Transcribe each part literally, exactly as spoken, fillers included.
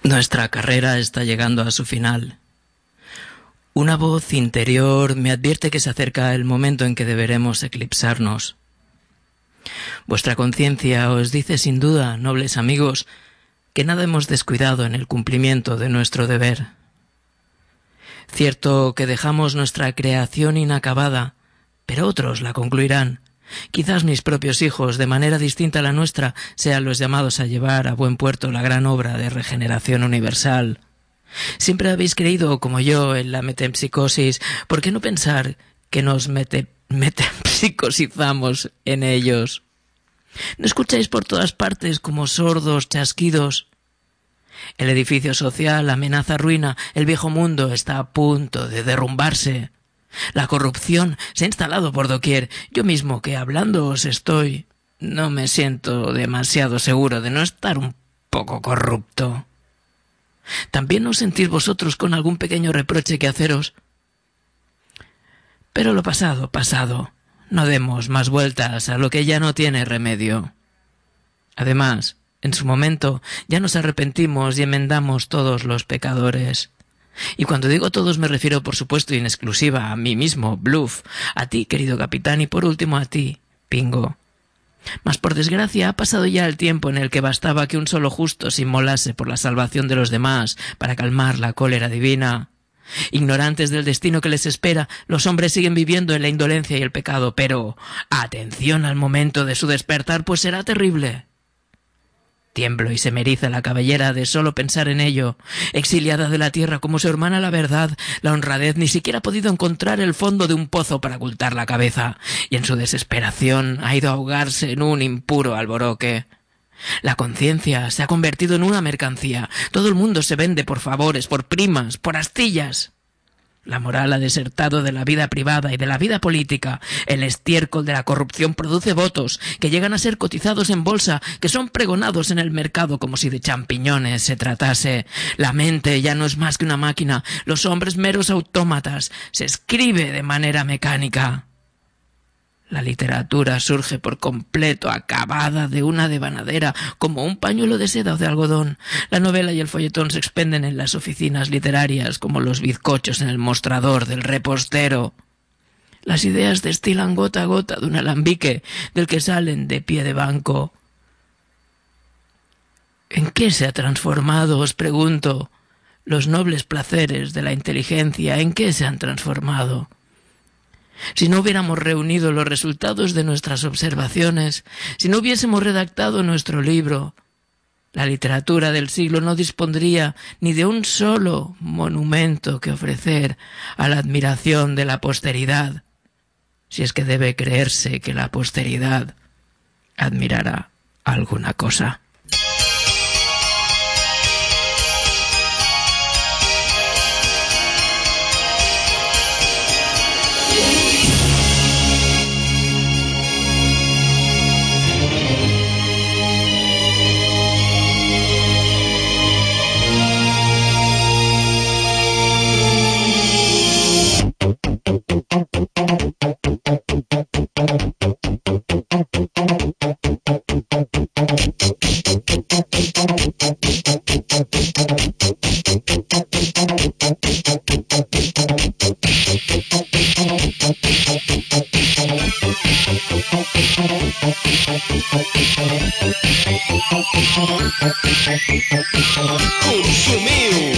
Nuestra carrera está llegando a su final. Una voz interior me advierte que se acerca el momento en que deberemos eclipsarnos. Vuestra conciencia os dice sin duda, nobles amigos, que nada hemos descuidado en el cumplimiento de nuestro deber. Cierto que dejamos nuestra creación inacabada, pero otros la concluirán. Quizás mis propios hijos, de manera distinta a la nuestra, sean los llamados a llevar a buen puerto la gran obra de regeneración universal. Siempre habéis creído, como yo, en la metempsicosis. ¿Por qué no pensar que nos mete, metempsicosizamos en ellos? ¿No escucháis por todas partes como sordos chasquidos? El edificio social amenaza ruina, el viejo mundo está a punto de derrumbarse. La corrupción se ha instalado por doquier. Yo mismo, que hablando os estoy, no me siento demasiado seguro de no estar un poco corrupto. ¿También os sentís vosotros con algún pequeño reproche que haceros? Pero lo pasado, pasado. No demos más vueltas a lo que ya no tiene remedio. Además, en su momento ya nos arrepentimos y enmendamos todos los pecadores. Y cuando digo todos me refiero, por supuesto, y en exclusiva a mí mismo, Bluff, a ti, querido capitán, y por último a ti, Pingo. Mas por desgracia ha pasado ya el tiempo en el que bastaba que un solo justo se inmolase por la salvación de los demás para calmar la cólera divina. Ignorantes del destino que les espera, los hombres siguen viviendo en la indolencia y el pecado, pero atención al momento de su despertar, pues será terrible. Tiemblo y se me eriza la cabellera de solo pensar en ello. Exiliada de la tierra como su hermana la verdad, la honradez ni siquiera ha podido encontrar el fondo de un pozo para ocultar la cabeza, y en su desesperación ha ido a ahogarse en un impuro alboroque. La conciencia se ha convertido en una mercancía. Todo el mundo se vende por favores, por primas, por astillas. La moral ha desertado de la vida privada y de la vida política. El estiércol de la corrupción produce votos que llegan a ser cotizados en bolsa, que son pregonados en el mercado como si de champiñones se tratase. La mente ya no es más que una máquina, los hombres meros autómatas. Se escribe de manera mecánica. La literatura surge por completo acabada de una devanadera, como un pañuelo de seda o de algodón. La novela y el folletón se expenden en las oficinas literarias como los bizcochos en el mostrador del repostero. Las ideas destilan gota a gota de un alambique del que salen de pie de banco. ¿En qué se ha transformado, os pregunto, los nobles placeres de la inteligencia? ¿En qué se han transformado? Si no hubiéramos reunido los resultados de nuestras observaciones, si no hubiésemos redactado nuestro libro, la literatura del siglo no dispondría ni de un solo monumento que ofrecer a la admiración de la posteridad, si es que debe creerse que la posteridad admirará alguna cosa. Consumiu,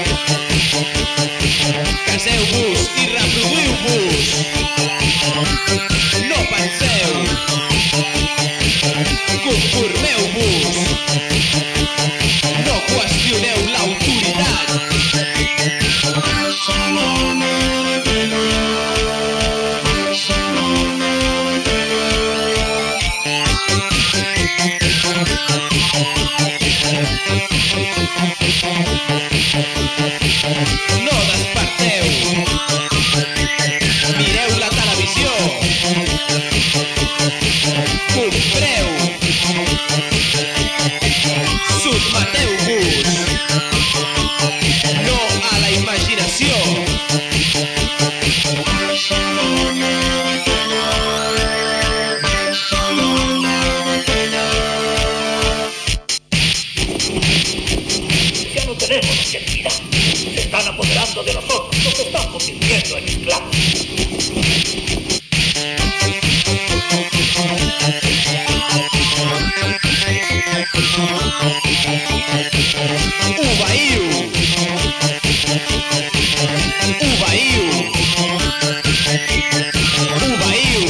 caseu-vos i reproduïu-vos. No penseu, conformeu-vos. No qüestioneu l'autoritat. No desperteu. Mireu la televisió. Hacemos identidad. Se están apoderando de nosotros. Nos están convirtiendo en esclavos. Ubaíu. Ubaíu. Ubaíu.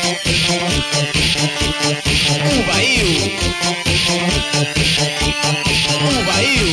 Ubaíu. Ubaíu.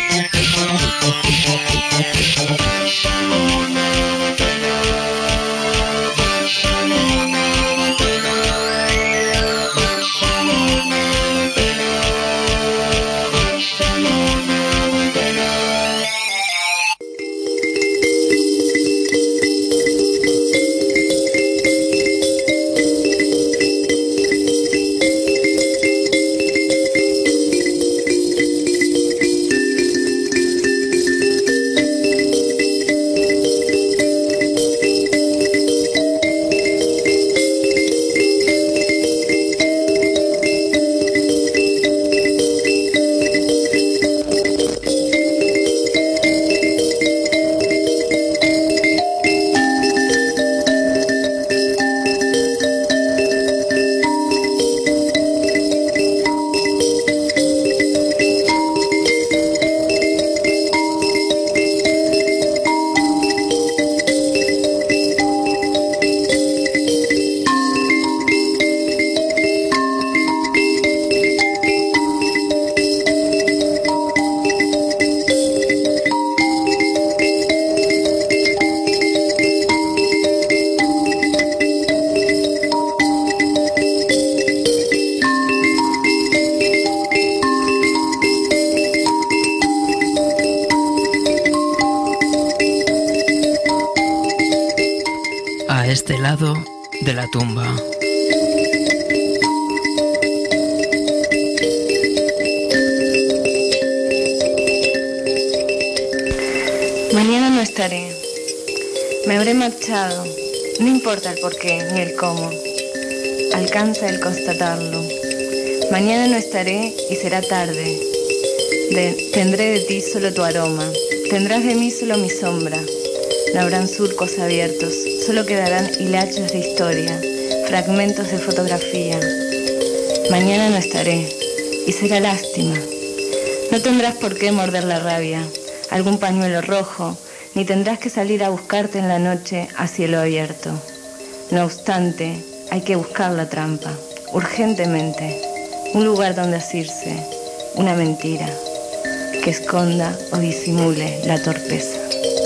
A este lado de la tumba. Mañana no estaré. Me habré marchado. No importa el porqué ni el cómo. Alcanza el constatarlo. Mañana no estaré y será tarde. De, tendré de ti solo tu aroma. Tendrás de mí solo mi sombra. No habrán surcos abiertos. Solo quedarán hilachos de historia, fragmentos de fotografía. Mañana no estaré y será lástima. No tendrás por qué morder la rabia, algún pañuelo rojo, ni tendrás que salir a buscarte en la noche a cielo abierto. No obstante, hay que buscar la trampa, urgentemente, un lugar donde asirse, una mentira, que esconda o disimule la torpeza.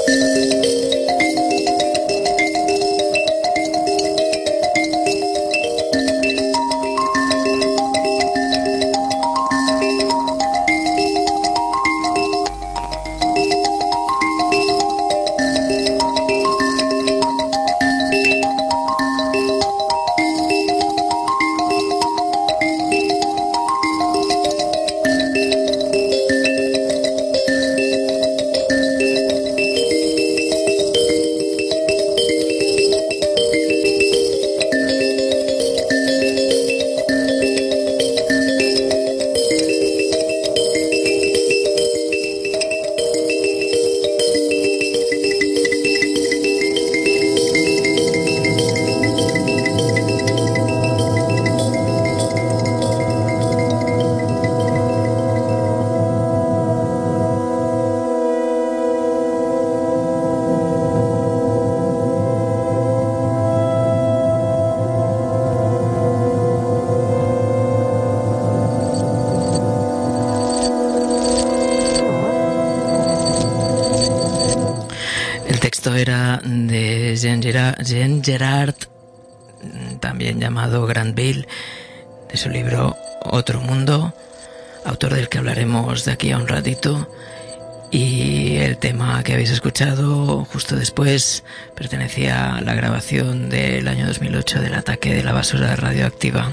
Era de Jean Gerard, Jean Gerard, también llamado Granville, de su libro Otro Mundo, autor del que hablaremos de aquí a un ratito. Y el tema que habéis escuchado justo después pertenecía a la grabación del año dos mil ocho del ataque de la basura radioactiva.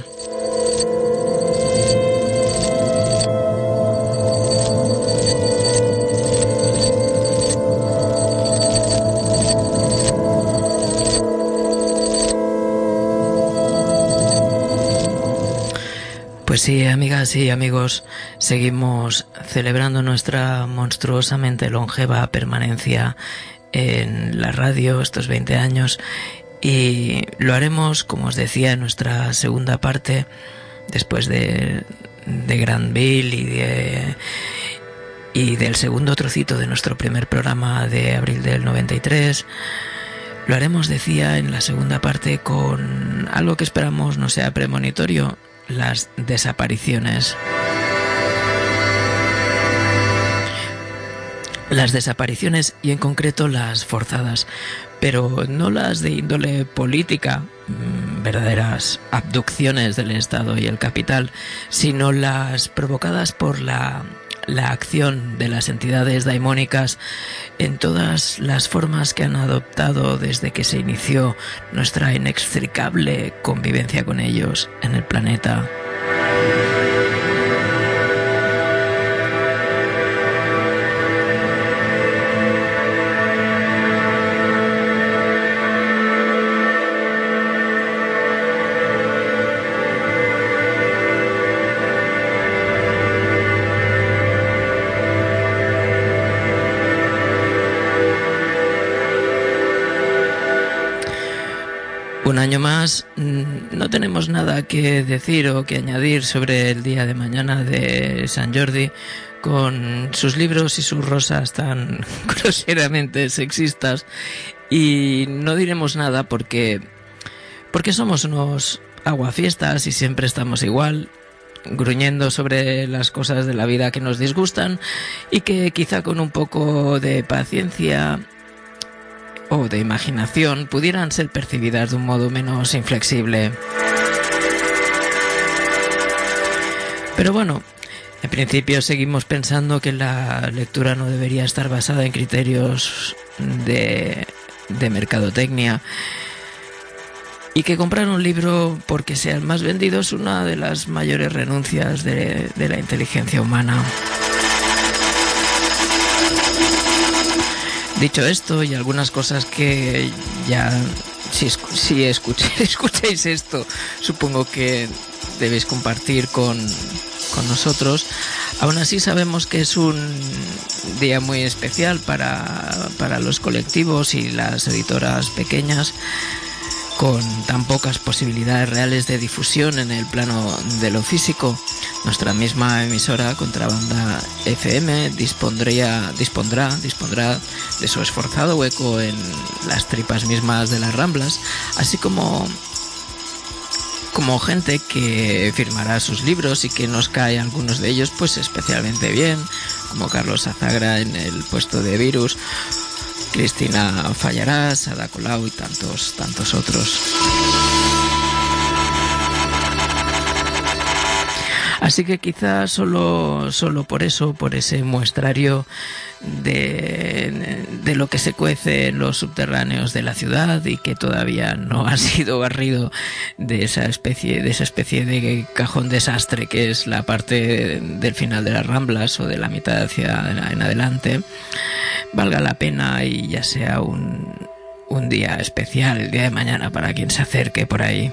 Pues sí, amigas y amigos, seguimos celebrando nuestra monstruosamente longeva permanencia en la radio estos veinte años y lo haremos, como os decía, en nuestra segunda parte, después de, de Granville y de... y del segundo trocito de nuestro primer programa de abril del noventa y tres. Lo haremos, decía, en la segunda parte con algo que esperamos no sea premonitorio: las desapariciones. Las desapariciones y en concreto las forzadas, pero no las de índole política, verdaderas abducciones del Estado y el capital, sino las provocadas por la, la acción de las entidades daimónicas en todas las formas que han adoptado desde que se inició nuestra inextricable convivencia con ellos en el planeta. Un año más, no tenemos nada que decir o que añadir sobre el día de mañana de San Jordi, con sus libros y sus rosas tan groseramente sexistas, y no diremos nada porque, porque somos unos aguafiestas y siempre estamos igual, gruñendo sobre las cosas de la vida que nos disgustan y que quizá con un poco de paciencia o de imaginación pudieran ser percibidas de un modo menos inflexible. Pero bueno, en principio seguimos pensando que la lectura no debería estar basada en criterios de, de mercadotecnia y que comprar un libro porque sea el más vendido es una de las mayores renuncias de, de la inteligencia humana. Dicho esto, y algunas cosas que ya, si, si escuché, escucháis esto, supongo que debéis compartir con, con nosotros, aún así sabemos que es un día muy especial para, para los colectivos y las editoras pequeñas, con tan pocas posibilidades reales de difusión en el plano de lo físico. Nuestra misma emisora, Contrabanda F M, dispondría, dispondrá, dispondrá de su esforzado hueco en las tripas mismas de las Ramblas, así como, como gente que firmará sus libros y que nos cae algunos de ellos pues especialmente bien, como Carlos Azagra en el puesto de Virus, Cristina Fallarás, Ada Colau y tantos, tantos otros. Así que quizás solo, solo por eso, por ese muestrario de, de lo que se cuece en los subterráneos de la ciudad y que todavía no ha sido barrido de esa especie, de esa especie de cajón desastre que es la parte del final de las Ramblas o de la mitad hacia en adelante, valga la pena y ya sea un, un día especial, el día de mañana, para quien se acerque por ahí.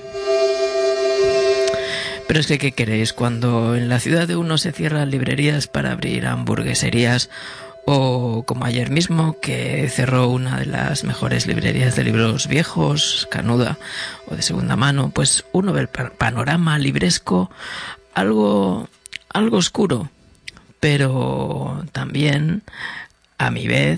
Pero es que, ¿qué queréis? Cuando en la ciudad de uno se cierran librerías para abrir hamburgueserías, o como ayer mismo que cerró una de las mejores librerías de libros viejos, Canuda, o de segunda mano, pues uno ve el panorama libresco algo, algo oscuro, pero también, a mi vez,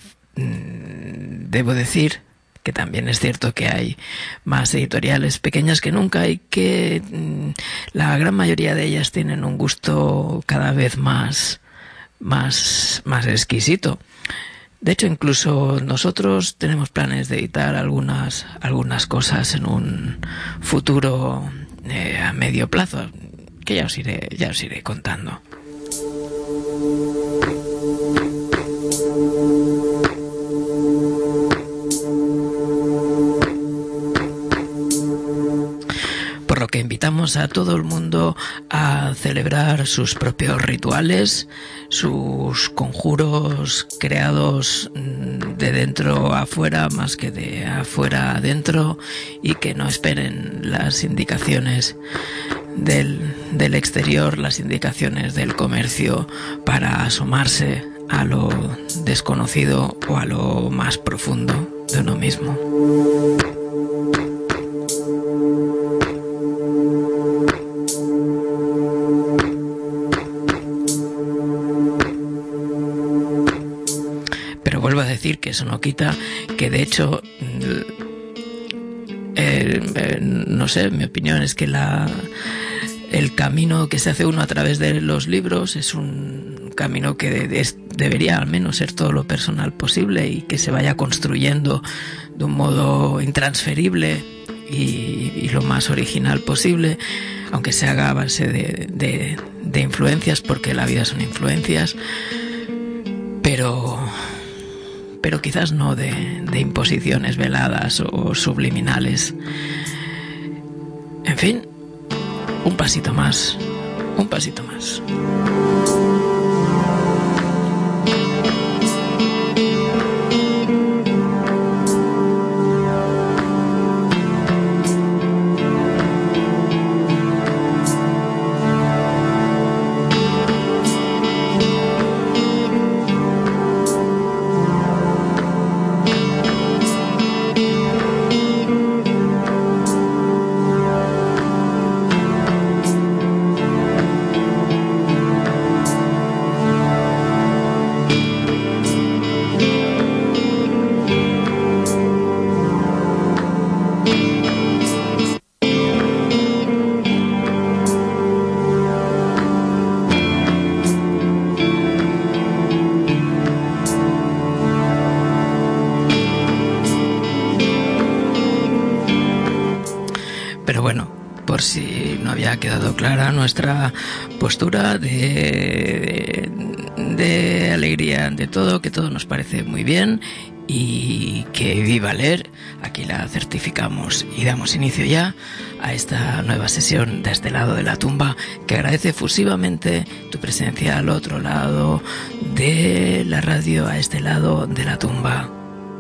debo decir que también es cierto que hay más editoriales pequeñas que nunca y que mmm, la gran mayoría de ellas tienen un gusto cada vez más, más, más exquisito. De hecho, incluso nosotros tenemos planes de editar algunas, algunas cosas en un futuro eh, a medio plazo, que ya os iré, ya os iré contando. lo que invitamos a todo el mundo a celebrar sus propios rituales, sus conjuros creados de dentro a afuera más que de afuera a adentro, y que no esperen las indicaciones del, del exterior, las indicaciones del comercio para asomarse a lo desconocido o a lo más profundo de uno mismo. Pero vuelvo a decir que eso no quita que, de hecho, eh, eh, no sé, mi opinión es que la el camino que se hace uno a través de los libros es un camino que de, de, debería al menos ser todo lo personal posible y que se vaya construyendo de un modo intransferible y, y lo más original posible, aunque se haga a base de, de, de influencias, porque la vida son influencias, pero, pero quizás no de, de imposiciones veladas o subliminales. En fin, un pasito más, un pasito más. Quedado clara nuestra postura de, de, de alegría ante todo, que todo nos parece muy bien y que viva leer. Aquí la certificamos y damos inicio ya a esta nueva sesión de este lado de la tumba, que agradece efusivamente tu presencia al otro lado de la radio, a este lado de la tumba.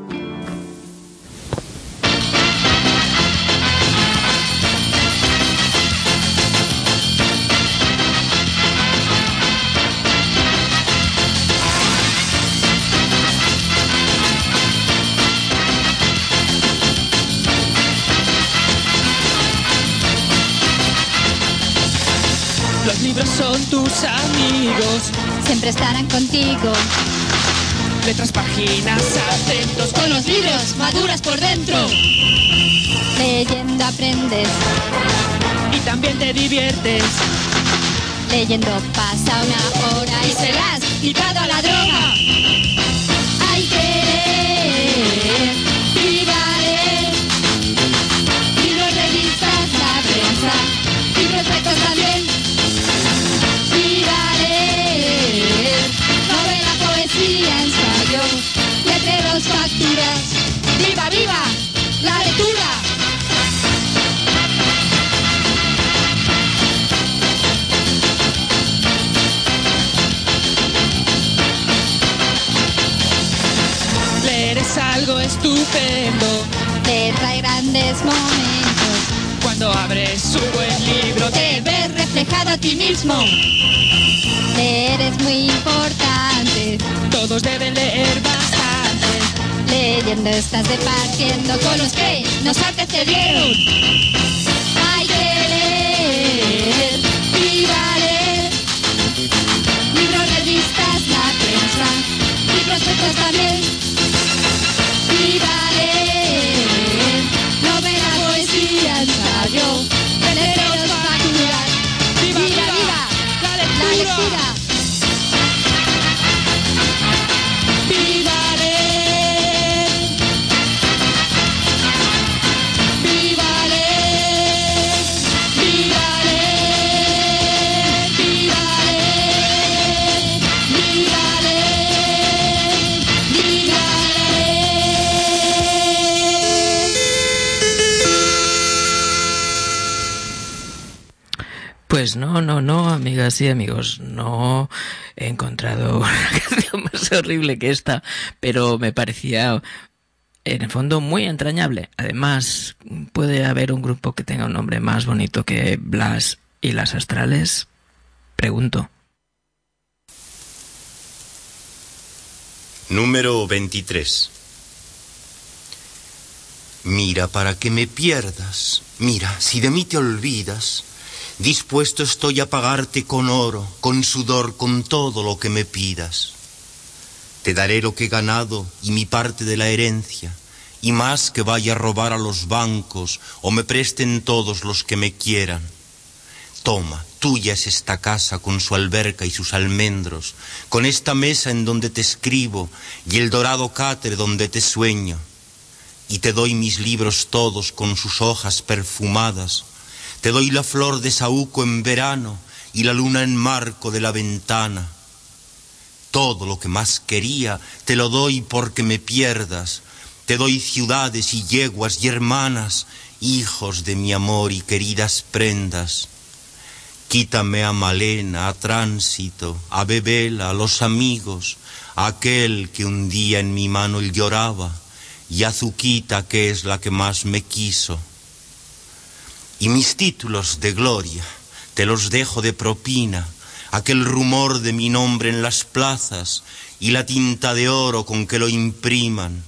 Los libros son tus amigos, siempre estarán contigo. Letras, páginas, acentos, con los libros maduras por dentro. Leyendo aprendes y también te diviertes. Leyendo pasa una hora y serás quitado a la droga. Hay que leer, viva leer. Libros, revistas, la prensa, libros suecos también. Viva leer, novela, poesía, ensayo, letreros, facturas. ¡Viva, viva la lectura! Leer es algo estupendo, te trae grandes momentos. Cuando abres un buen libro te ves reflejado a ti mismo. Leer es muy importante, todos deben leer bastante. Leyendo estás departiendo con los que nos antecedieron. Hay que leer, viva leer. Libros, revistas, la prensa, libros sueltos también. Viva leer, novela, poesía, ensayo, letreros, facturas. ¡Viva, viva, viva la lectura! La lectura. ¡Viva leer! ¡Viva leer! ¡Viva leer! Pues no, no, no, amigas y amigos, no he encontrado una canción más horrible que esta, pero me parecía en el fondo muy entrañable. Además, ¿puede haber un grupo que tenga un nombre más bonito que Blas y las Astrales? Pregunto. Número veintitrés. Mira para que me pierdas, mira, si de mí te olvidas, dispuesto estoy a pagarte con oro, con sudor, con todo lo que me pidas. Te daré lo que he ganado y mi parte de la herencia, y más que vaya a robar a los bancos o me presten todos los que me quieran. Toma, tuya es esta casa con su alberca y sus almendros, con esta mesa en donde te escribo y el dorado catre donde te sueño. Y te doy mis libros todos con sus hojas perfumadas, te doy la flor de saúco en verano y la luna en marco de la ventana. Todo lo que más quería te lo doy porque me pierdas, te doy ciudades y yeguas y hermanas, hijos de mi amor y queridas prendas. Quítame a Malena, a Tránsito, a Bebela, a los amigos, a aquel que un día en mi mano él lloraba, y a Zuquita, que es la que más me quiso. Y mis títulos de gloria te los dejo de propina, aquel rumor de mi nombre en las plazas y la tinta de oro con que lo impriman.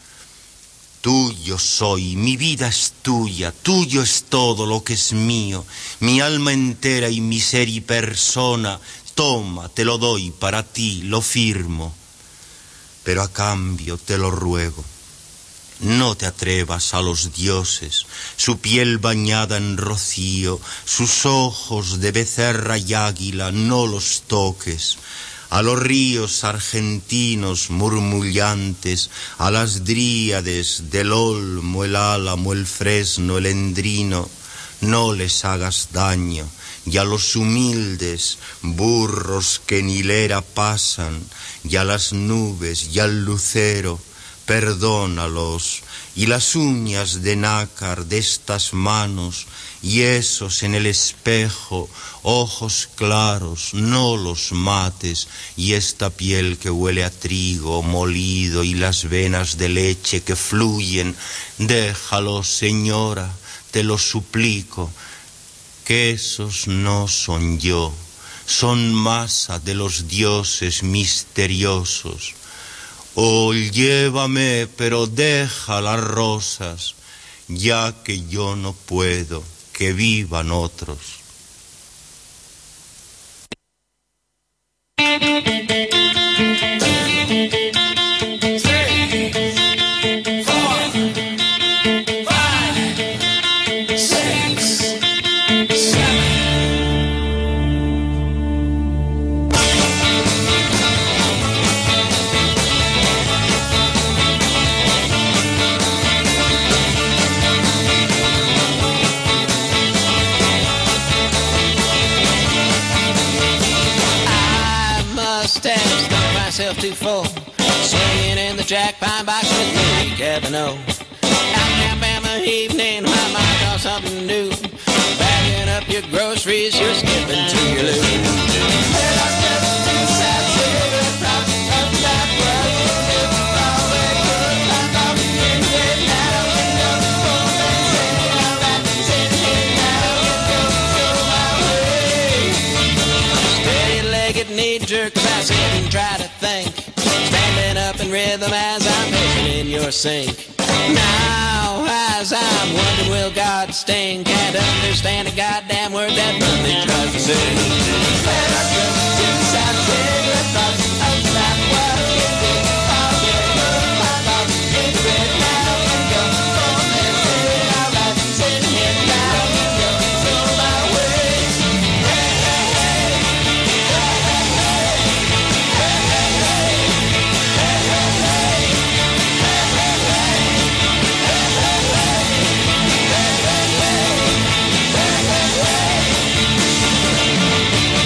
Tuyo soy, mi vida es tuya, tuyo es todo lo que es mío, mi alma entera y mi ser y persona, toma, te lo doy para ti, lo firmo. Pero a cambio te lo ruego, no te atrevas a los dioses, su piel bañada en rocío, sus ojos de becerra y águila, no los toques. A los ríos argentinos murmullantes, a las dríades del olmo, el álamo, el fresno, el endrino, no les hagas daño. Y a los humildes burros que en hilera pasan, y a las nubes y al lucero, perdónalos. Y las uñas de nácar de estas manos, y esos en el espejo, ojos claros, no los mates, y esta piel que huele a trigo molido y las venas de leche que fluyen, déjalos, señora, te lo suplico, que esos no son yo, son masa de los dioses misteriosos. Oh, llévame, pero deja las rosas, ya que yo no puedo, que vivan otros. Too full, swinging in the jack pine box with me, Cavano. Alabama evening, my mind got something new. Bagging up your groceries, you're skipping to your loo. Steady-legged, knee-jerk, about sitting, try to think. Standing up in rhythm as I'm fishing in your sink. Now, as I'm wondering, will God sting? Can't understand a goddamn word that Monday tries to sing. And I come to South Africa, thoughts of that world. I'll get her, my thoughts in red now. And go home and say, all right, sitting here now. And go to my way. Hey, hey, hey. Hey, hey, hey. Hey, hey, hey. Hey, hey, hey. Hey, hey, hey. Hey, hey, hey. Hey, hey, hey. Hey, hey, hey.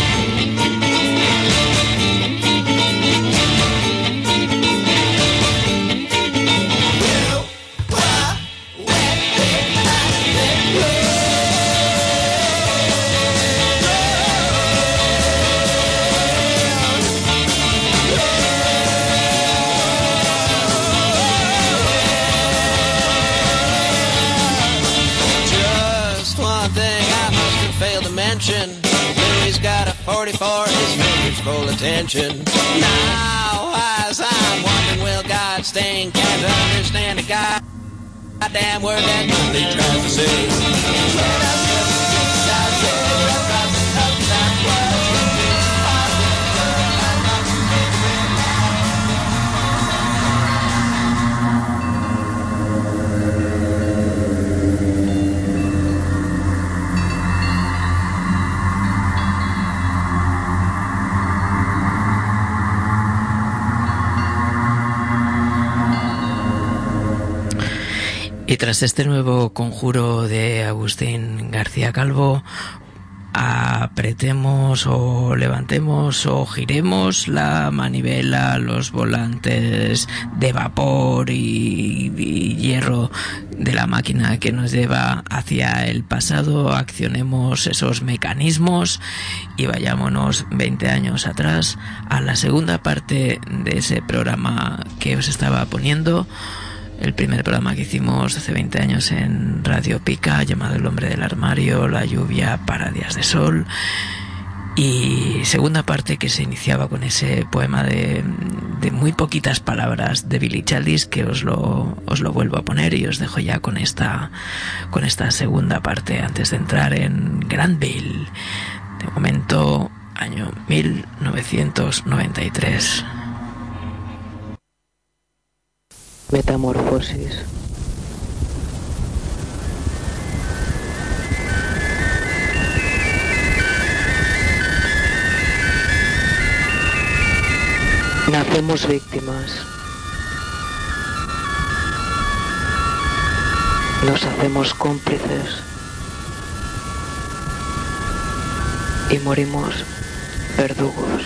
forty-four, his fingers full of tension. Now, as I'm wondering, will God sting? Can't understand a god. Goddamn word that Monday tries to say. Y tras este nuevo conjuro de Agustín García Calvo, apretemos o levantemos o giremos la manivela, los volantes de vapor y, y hierro de la máquina que nos lleva hacia el pasado, accionemos esos mecanismos y vayámonos veinte años atrás a la segunda parte de ese programa que os estaba poniendo. El primer programa que hicimos hace veinte años en Radio Pica, llamado El hombre del armario, la lluvia para días de sol. Y segunda parte que se iniciaba con ese poema de, de muy poquitas palabras de Billy Childish, que os lo, os lo vuelvo a poner y os dejo ya con esta, con esta segunda parte antes de entrar en Granville. De momento, año mil novecientos noventa y tres. Metamorfosis. Nacemos víctimas. Nos hacemos cómplices. Y morimos verdugos.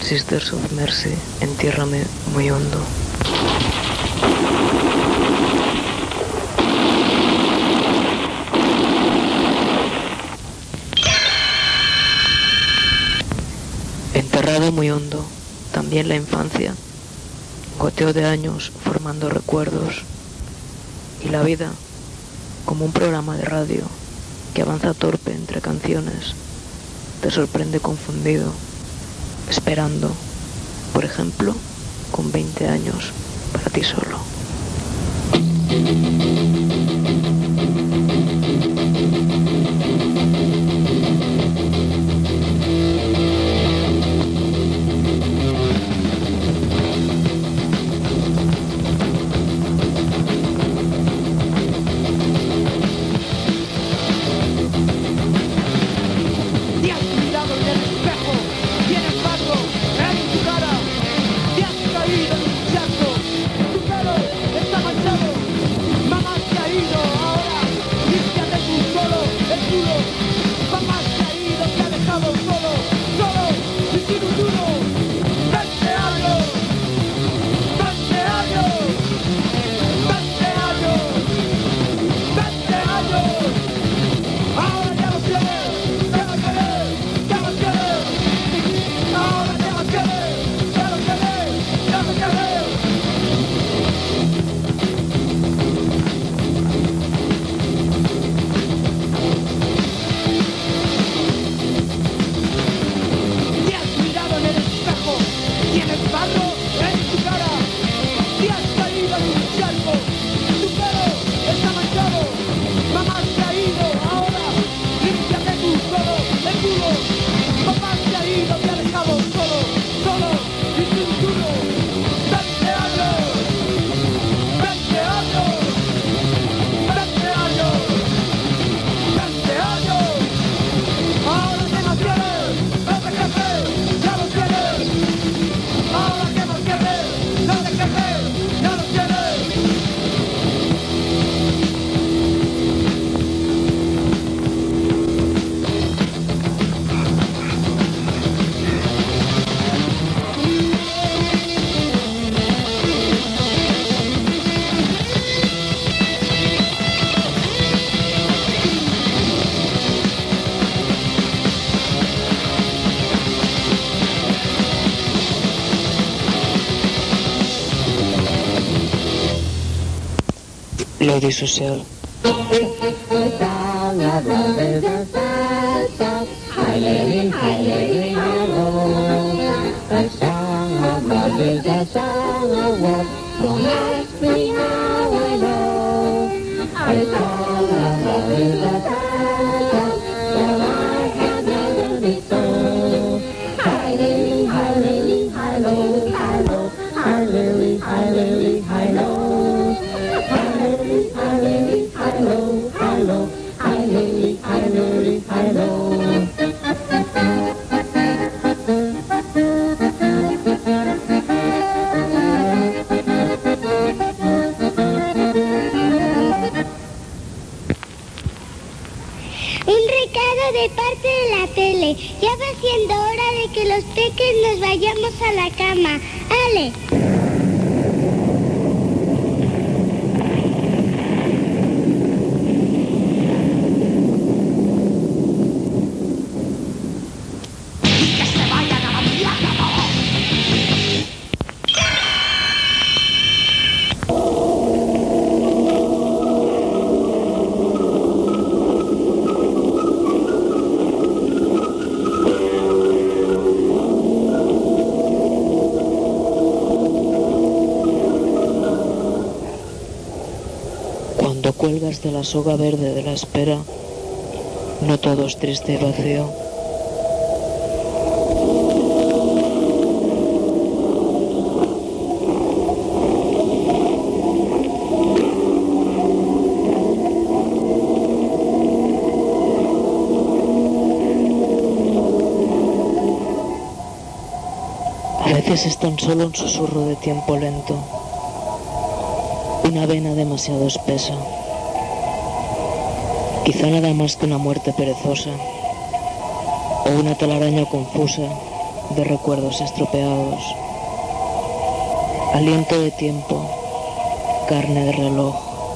Sisters of Mercy, entiérrame muy hondo. Enterrado muy hondo, también la infancia, goteo de años formando recuerdos, y la vida como un programa de radio que avanza torpe entre canciones, te sorprende confundido, esperando, por ejemplo, con veinte años para ti solo. Lodi social. A la cama, Ale. Cuelgas de la soga verde de la espera, no todo es triste y vacío. A veces es tan solo un susurro de tiempo lento, una vena demasiado espesa. Quizá nada más que una muerte perezosa, o una telaraña confusa de recuerdos estropeados. Aliento de tiempo, carne de reloj.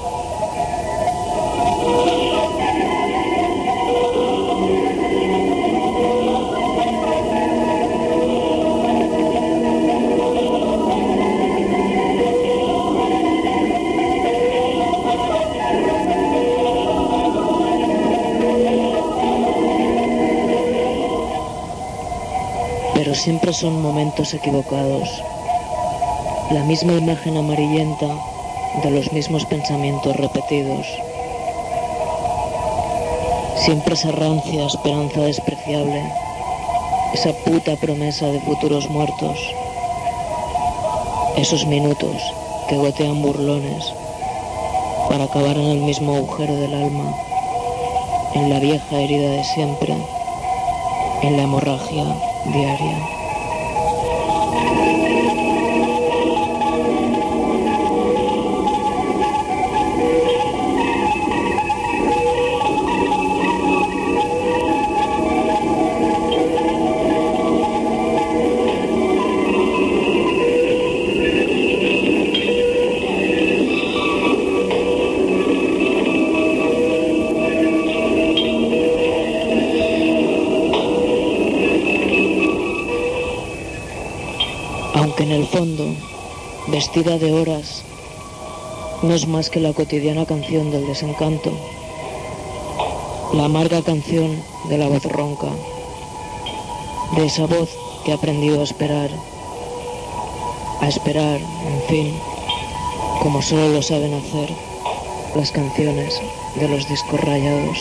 Pero siempre son momentos equivocados. La misma imagen amarillenta de los mismos pensamientos repetidos. Siempre esa rancia esperanza despreciable, esa puta promesa de futuros muertos. Esos minutos que gotean burlones para acabar en el mismo agujero del alma, en la vieja herida de siempre, en la hemorragia diaria. Aunque en el fondo, vestida de horas, no es más que la cotidiana canción del desencanto, la amarga canción de la voz ronca, de esa voz que ha aprendido a esperar, a esperar, en fin, como solo lo saben hacer las canciones de los discos rayados.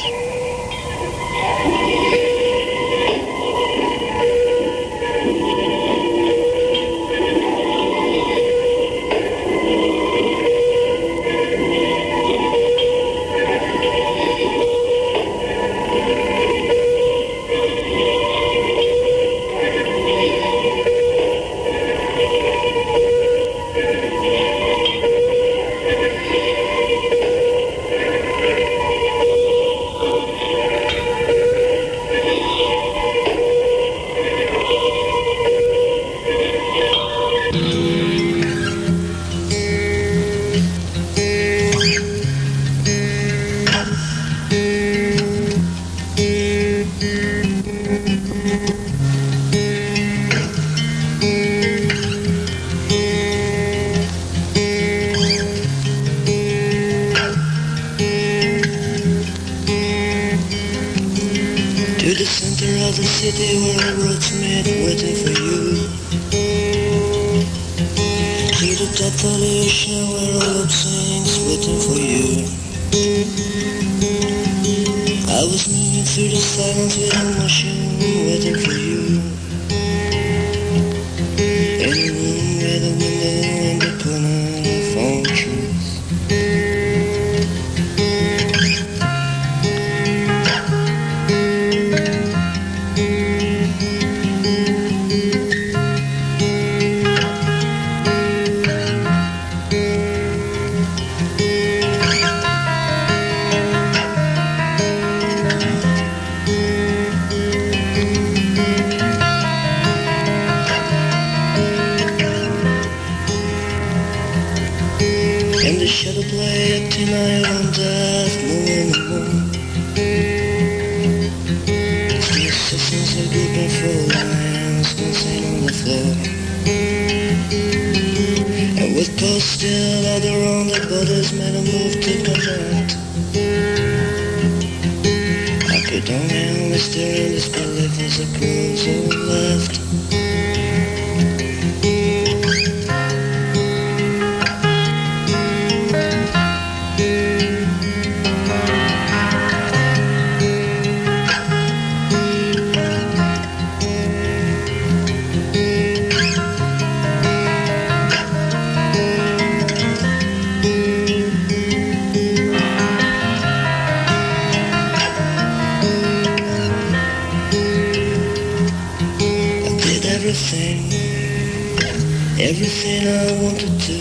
Everything I wanted to,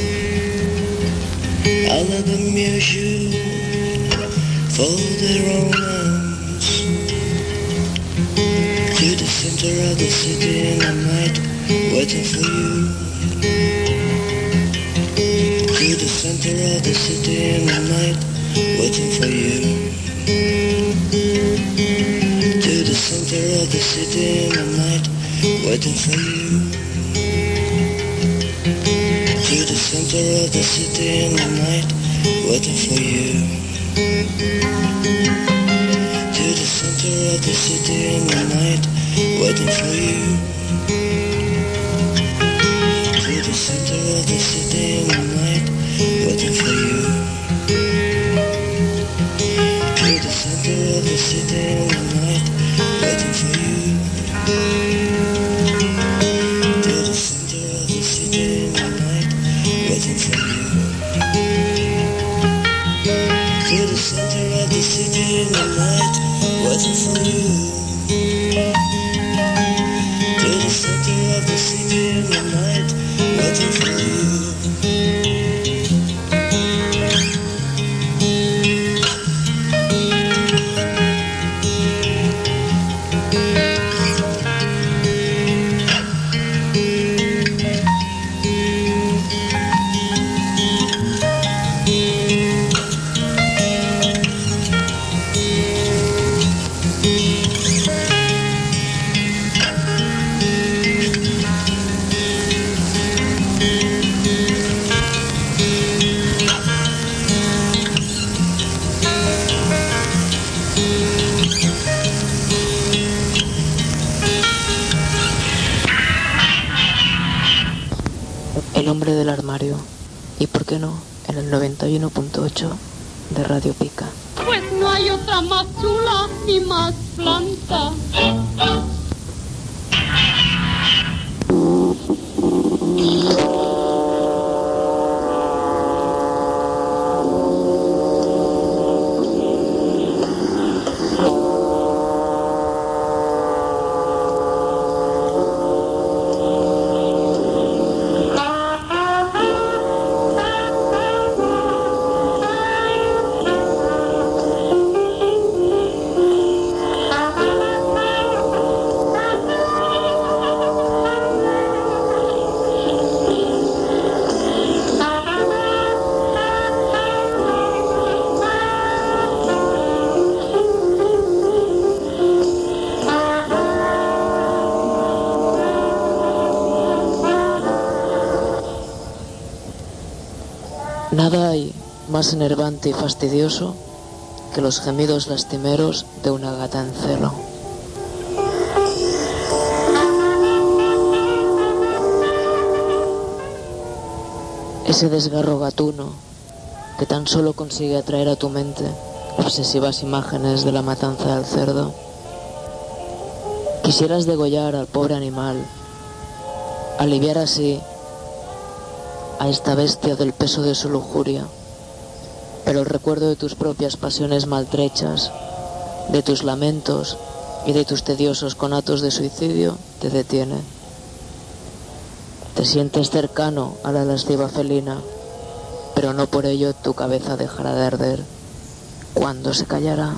I let them use you for their own ends. To the center of the city in the night, waiting for you. To the center of the city in the night, waiting for you. To the center of the city in the night, waiting for you. To the center of the city in the night, waiting for you. To the center of the city in the night, waiting for you. To the center of the city in the night, waiting for you. To the center of the city in the night, waiting for you. To the center of the city in the night, waiting for you. To the center of the city in the night, waiting for you. To the center of the city in the night, waiting for you. El hombre del armario. Y por qué no, en el noventa y uno punto ocho de Radio Pica. Pues no hay otra más chula ni más blanca. Nada hay más enervante y fastidioso que los gemidos lastimeros de una gata en celo. Ese desgarro gatuno que tan solo consigue atraer a tu mente obsesivas imágenes de la matanza del cerdo. Quisieras degollar al pobre animal, aliviar así a esta bestia del peso de su lujuria, pero el recuerdo de tus propias pasiones maltrechas, de tus lamentos y de tus tediosos conatos de suicidio te detiene. Te sientes cercano a la lasciva felina, pero no por ello tu cabeza dejará de arder. ¿Cuándo se callará?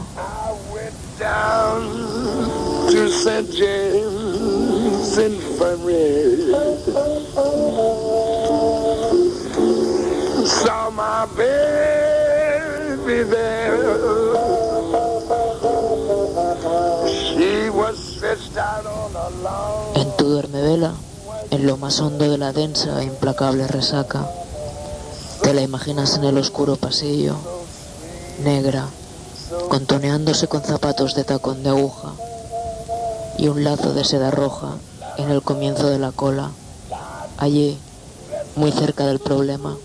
To Saint James Infirmary, saw my baby there. She was stretched out on a long. En tu duermevela, en lo más hondo de la densa e implacable resaca, te la imaginas en el oscuro pasillo, negra, contoneándose con zapatos de tacón de aguja y un lazo de seda roja en el comienzo de la cola, allí, muy cerca del problema,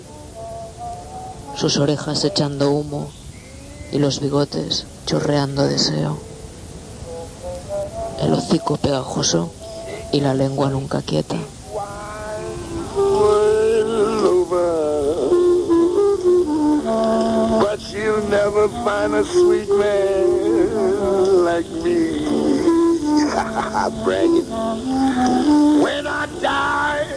sus orejas echando humo y los bigotes chorreando deseo, el hocico pegajoso y la lengua nunca quieta. But you'll never find a sweet man like me. Bring it. When I die.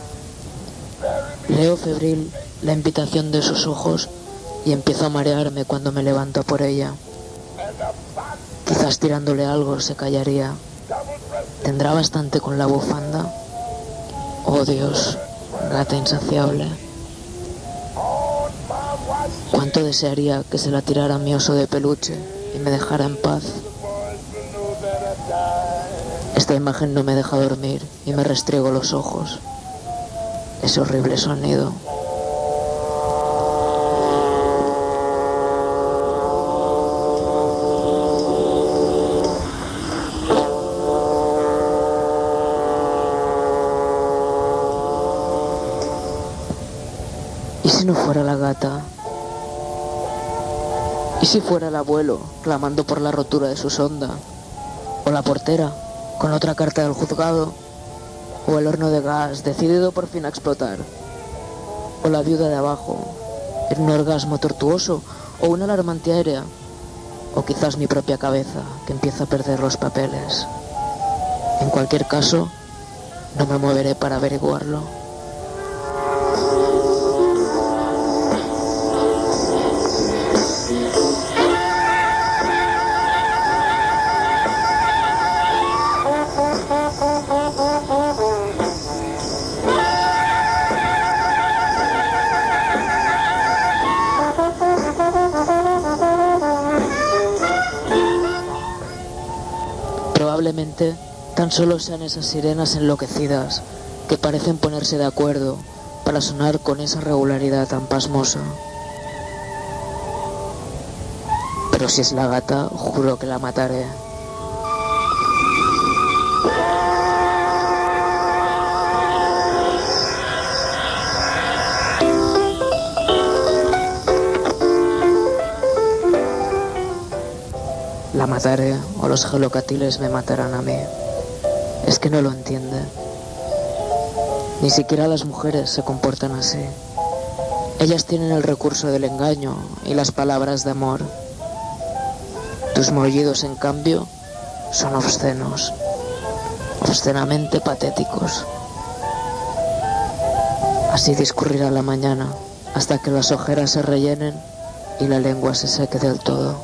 Leo febril la invitación de sus ojos y empiezo a marearme cuando me levanto por ella. Quizás tirándole algo se callaría, ¿Tendrá bastante con la bufanda? Oh Dios, gata insaciable. Cuánto desearía que se la tirara mi oso de peluche y me dejara en paz. Esta imagen no me deja dormir y me restriego los ojos. Ese horrible sonido. ¿Y si no fuera la gata? ¿Y si fuera el abuelo clamando por la rotura de su sonda? ¿O la portera con otra carta del juzgado? ¿O el horno de gas decidido por fin a explotar? ¿O la viuda de abajo en un orgasmo tortuoso? ¿O una alarma antiaérea? ¿O quizás mi propia cabeza que empieza a perder los papeles? En cualquier caso, no me moveré para averiguarlo. Probablemente tan solo sean esas sirenas enloquecidas que parecen ponerse de acuerdo para sonar con esa regularidad tan pasmosa. Pero si es la gata, juro que la mataré. La mataré o los gelocatiles me matarán a mí. Es que no lo entiende. Ni siquiera las mujeres se comportan así. Ellas tienen el recurso del engaño y las palabras de amor. Tus mollidos, en cambio, son obscenos, obscenamente patéticos. Así discurrirá la mañana hasta que las ojeras se rellenen y la lengua se seque del todo.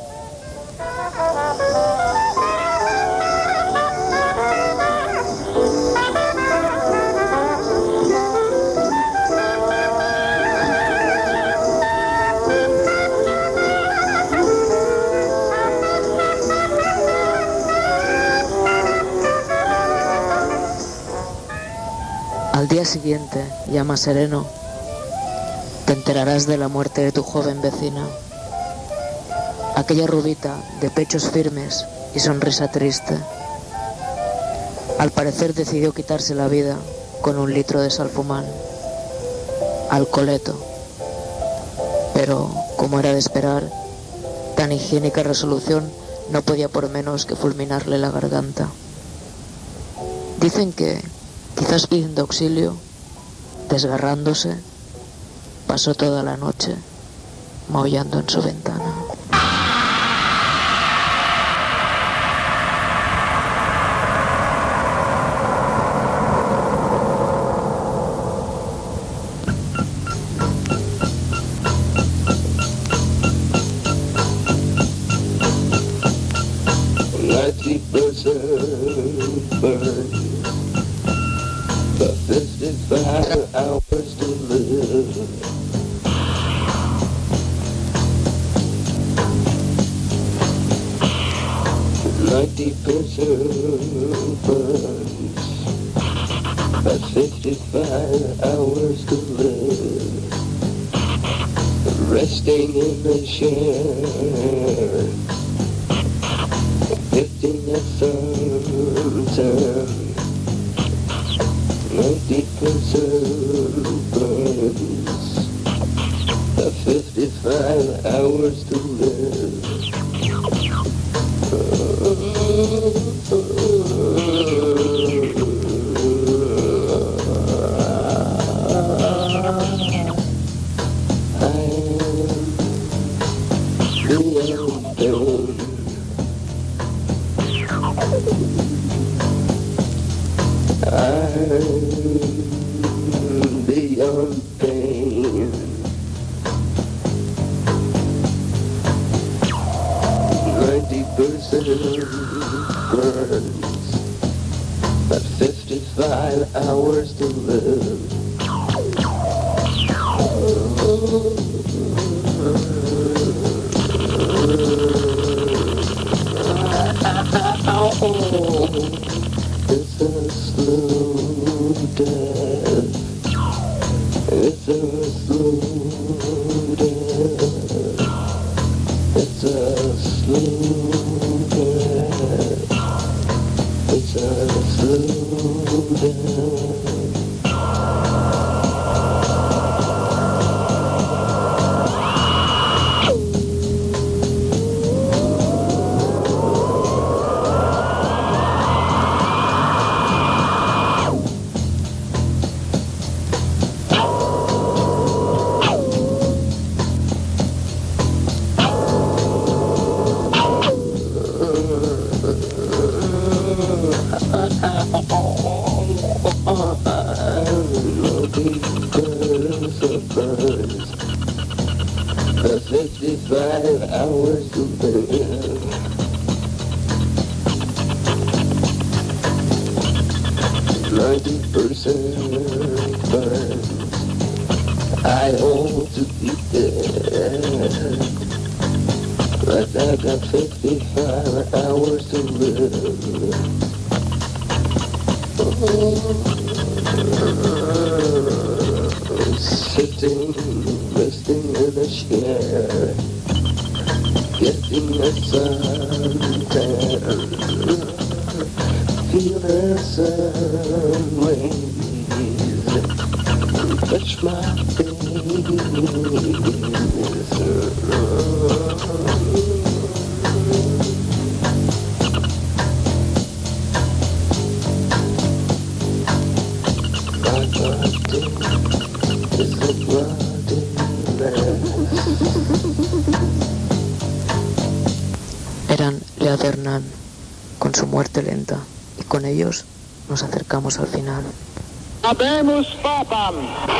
Al día siguiente, ya más sereno, te enterarás de la muerte de tu joven vecina. Aquella rubita de pechos firmes y sonrisa triste. Al parecer decidió quitarse la vida con un litro de salfumán. Alcoholeto. Pero, como era de esperar, tan higiénica resolución no podía por menos que fulminarle la garganta. Dicen que, quizás pidiendo auxilio, desgarrándose, pasó toda la noche maullando en su ventana. fifty-five hours to live. Ninety percent burns. But fifty-five hours to live. Resting in the shade. Fifteen a thousand. Ninety percent burns. The fifty-five hours to live. I'm beyond pain. Ninety percent burns. Got fifty-five hours to live. It's a slow death. It's a slow death. It's a slow death. It's a slow death. fifty-five hours to live. Ninety percent burns. I hope to be dead. But I got fifty-five hours to live. Sitting, resting in a chair, getting a suntan, feel the sun rays touch my Eran Lea Hernán, con su muerte lenta, y con ellos nos acercamos al final. ¡Habemus papam!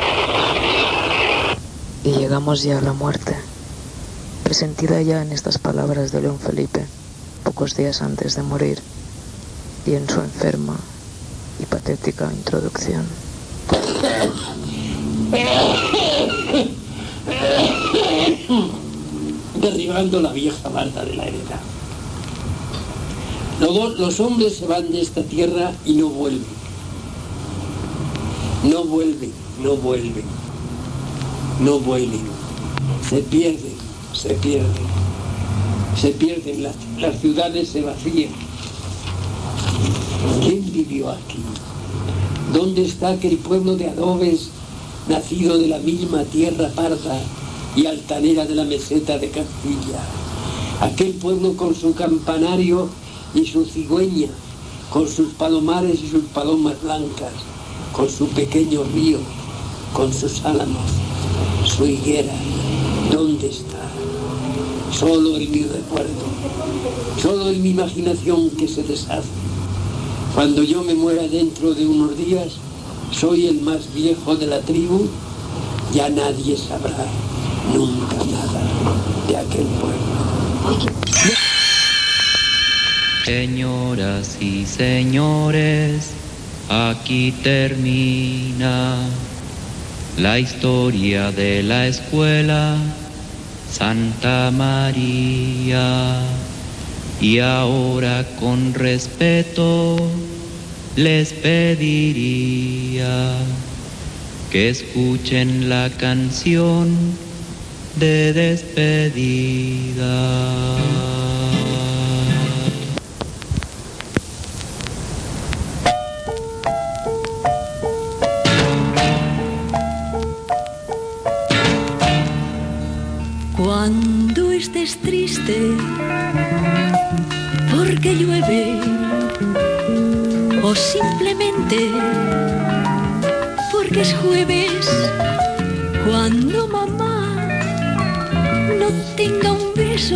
Y llegamos ya a la muerte, presentida ya en estas palabras de León Felipe, pocos días antes de morir, y en su enferma y patética introducción. Derribando la vieja barda de la heredad. Los, los hombres se van de esta tierra y no vuelven. No vuelven, no vuelven. No vuelven. Se pierden, se pierden. Se pierden, las, las ciudades se vacían. ¿Quién vivió aquí? ¿Dónde está aquel pueblo de adobes, nacido de la misma tierra parda y altanera de la meseta de Castilla? Aquel pueblo con su campanario y su cigüeña, con sus palomares y sus palomas blancas, con su pequeño río, con sus álamos, su higuera. ¿Dónde está? Solo en mi recuerdo, solo en mi imaginación que se deshace. Cuando yo me muera dentro de unos días, soy el más viejo de la tribu, ya nadie sabrá nunca nada de aquel pueblo. Señoras y señores, aquí termina la historia de la escuela Santa María. Y ahora con respeto les pediría que escuchen la canción de despedida. Cuando estés triste porque llueve o simplemente porque es jueves, cuando mamá no tenga un beso,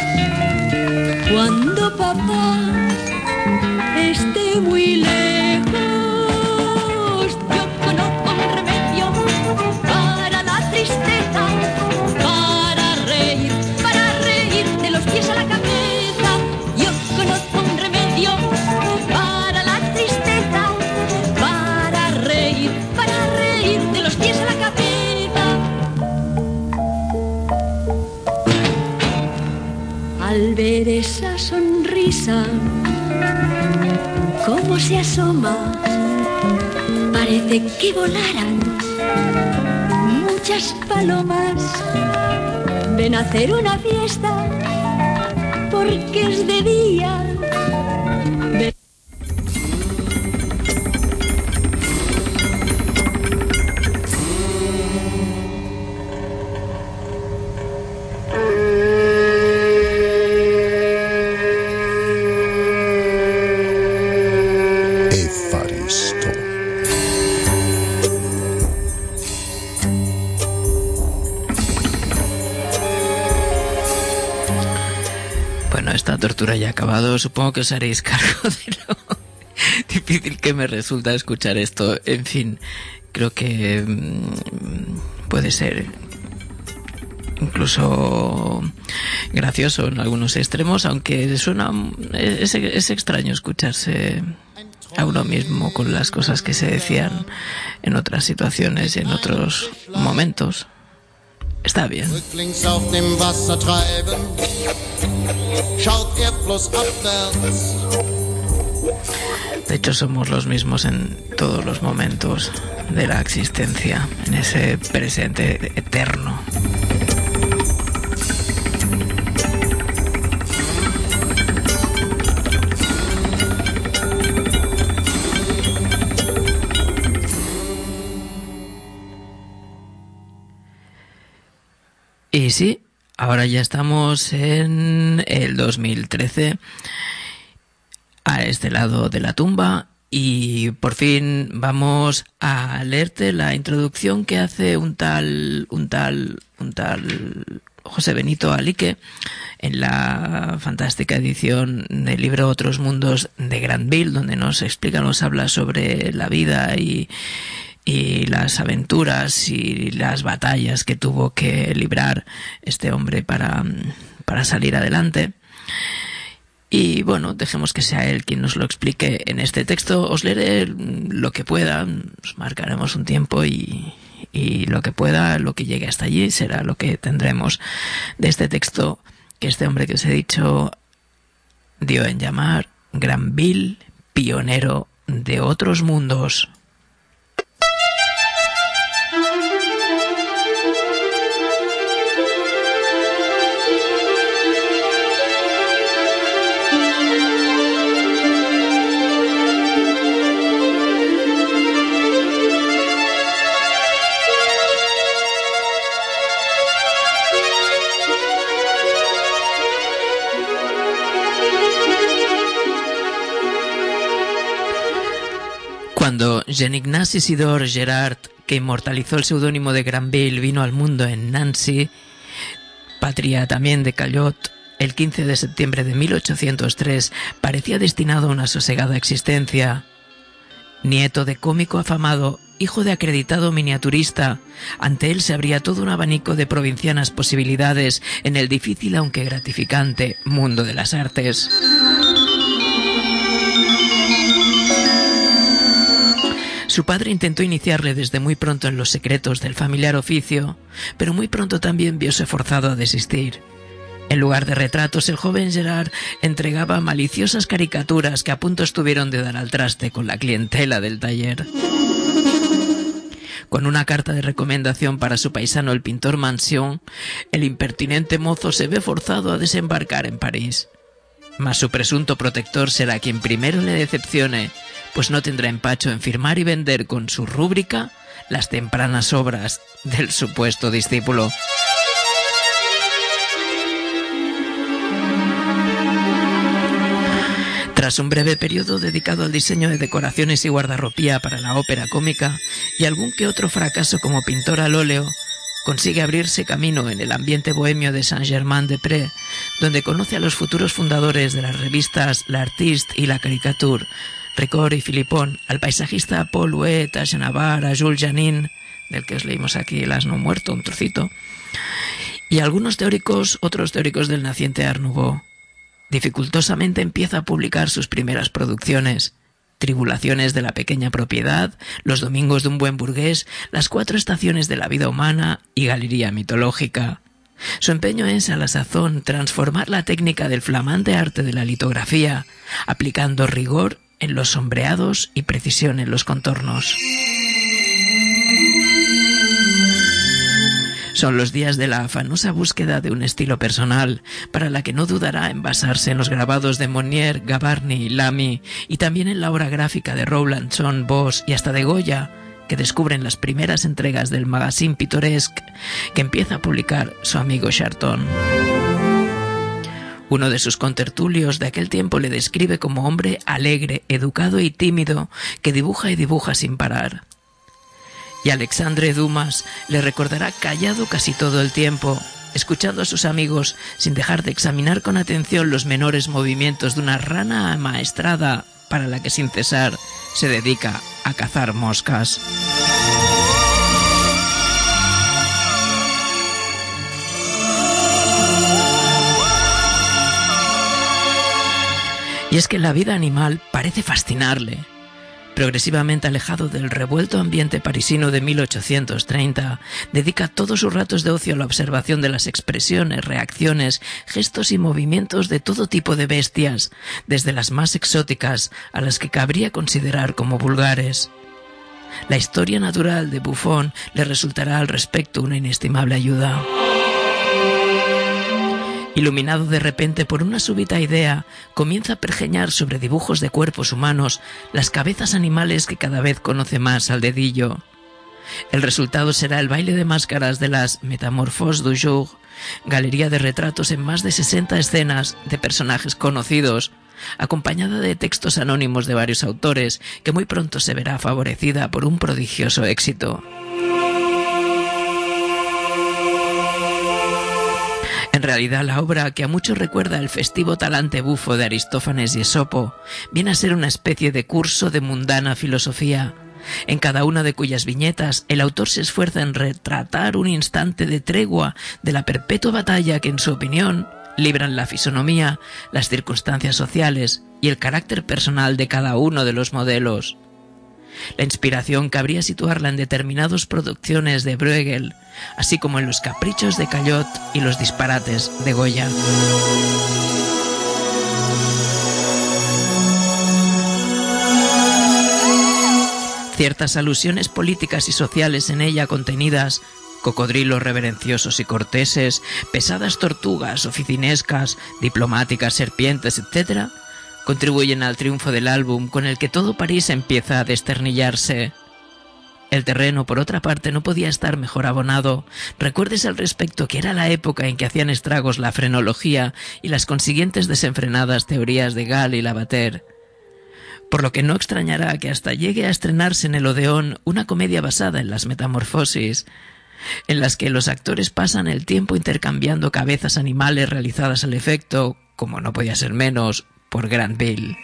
cuando papá esté muy lejos, yo conozco un remedio para la tristeza, para reír, para reír de los pies a la cabeza. Yo conozco un remedio para la tristeza, al ver esa sonrisa, cómo se asoma, parece que volaran muchas palomas. Ven a hacer una fiesta porque es de día. Ven. Esta tortura ya ha acabado. Supongo que os haréis cargo de lo difícil que me resulta escuchar esto. En fin, creo que mmm, puede ser incluso gracioso en algunos extremos, aunque suena es, es extraño escucharse a uno mismo con las cosas que se decían en otras situaciones y en otros momentos. Está bien. De hecho, somos los mismos en todos los momentos de la existencia, en ese presente eterno. Y sí, ahora ya estamos en el dos mil trece, a este lado de la tumba, y por fin vamos a leerte la introducción que hace un tal, un tal, un tal José Benito Alique en la fantástica edición del libro Otros Mundos de Granville, donde nos explica, nos habla sobre la vida y y las aventuras y las batallas que tuvo que librar este hombre para, para salir adelante. Y bueno, dejemos que sea él quien nos lo explique en este texto. Os leeré lo que pueda, nos marcaremos un tiempo y, y lo que pueda, lo que llegue hasta allí, será lo que tendremos de este texto que este hombre que os he dicho dio en llamar Granville, pionero de otros mundos. Cuando Jean-Ignace Isidore Gerard, que inmortalizó el seudónimo de Granville, vino al mundo en Nancy, patria también de Callot, el quince de septiembre de mil ochocientos tres, parecía destinado a una sosegada existencia. Nieto de cómico afamado, hijo de acreditado miniaturista, ante él se abría todo un abanico de provincianas posibilidades en el difícil aunque gratificante mundo de las artes. Su padre intentó iniciarle desde muy pronto en los secretos del familiar oficio, pero muy pronto también viose forzado a desistir. En lugar de retratos, el joven Gerard entregaba maliciosas caricaturas que a punto estuvieron de dar al traste con la clientela del taller. Con una carta de recomendación para su paisano el pintor Mansion, el impertinente mozo se ve forzado a desembarcar en París. Mas su presunto protector será quien primero le decepcione, pues no tendrá empacho en firmar y vender con su rúbrica las tempranas obras del supuesto discípulo. Tras un breve periodo dedicado al diseño de decoraciones y guardarropía para la ópera cómica y algún que otro fracaso como pintor al óleo, consigue abrirse camino en el ambiente bohemio de Saint-Germain-des-Prés, donde conoce a los futuros fundadores de las revistas L'Artiste y La Caricature, Record y Philippon, al paisajista Paul Huet, a Genavar, a Jules Janin, del que os leímos aquí El asno muerto, un trocito, y algunos teóricos, otros teóricos del naciente Art Nouveau. Dificultosamente empieza a publicar sus primeras producciones: Tribulaciones de la pequeña propiedad, Los domingos de un buen burgués, Las cuatro estaciones de la vida humana y Galería mitológica. Su empeño es, a la sazón, transformar la técnica del flamante arte de la litografía, aplicando rigor en los sombreados y precisión en los contornos. Son los días de la afanosa búsqueda de un estilo personal, para la que no dudará en basarse en los grabados de Monnier, Gavarni, Lamy y también en la obra gráfica de Rowlandson, Bosch y hasta de Goya, que descubren las primeras entregas del Magazine Pittoresque que empieza a publicar su amigo Charton. Uno de sus contertulios de aquel tiempo le describe como hombre alegre, educado y tímido, que dibuja y dibuja sin parar. Y Alexandre Dumas le recordará callado casi todo el tiempo, escuchando a sus amigos sin dejar de examinar con atención los menores movimientos de una rana amaestrada para la que sin cesar se dedica a cazar moscas. Y es que la vida animal parece fascinarle. Progresivamente alejado del revuelto ambiente parisino de mil ochocientos treinta, dedica todos sus ratos de ocio a la observación de las expresiones, reacciones, gestos y movimientos de todo tipo de bestias, desde las más exóticas a las que cabría considerar como vulgares. La historia natural de Buffon le resultará al respecto una inestimable ayuda. Iluminado de repente por una súbita idea, comienza a pergeñar sobre dibujos de cuerpos humanos las cabezas animales que cada vez conoce más al dedillo. El resultado será el baile de máscaras de las Métamorphoses du jour, galería de retratos en más de sesenta escenas de personajes conocidos, acompañada de textos anónimos de varios autores, que muy pronto se verá favorecida por un prodigioso éxito. En realidad, la obra, que a muchos recuerda el festivo talante bufo de Aristófanes y Esopo, viene a ser una especie de curso de mundana filosofía, en cada una de cuyas viñetas el autor se esfuerza en retratar un instante de tregua de la perpetua batalla que, en su opinión, libran la fisonomía, las circunstancias sociales y el carácter personal de cada uno de los modelos. La inspiración cabría situarla en determinadas producciones de Bruegel, así como en los caprichos de Callot y los disparates de Goya. Ciertas alusiones políticas y sociales en ella contenidas, cocodrilos reverenciosos y corteses, pesadas tortugas oficinescas, diplomáticas serpientes, etcétera, contribuyen al triunfo del álbum, con el que todo París empieza a desternillarse. El terreno, por otra parte, no podía estar mejor abonado. Recuérdese al respecto que era la época en que hacían estragos la frenología y las consiguientes desenfrenadas teorías de Gall y Lavater. Por lo que no extrañará que hasta llegue a estrenarse en el Odeón una comedia basada en las Metamorfosis, en las que los actores pasan el tiempo intercambiando cabezas animales realizadas al efecto, como no podía ser menos, por Granville.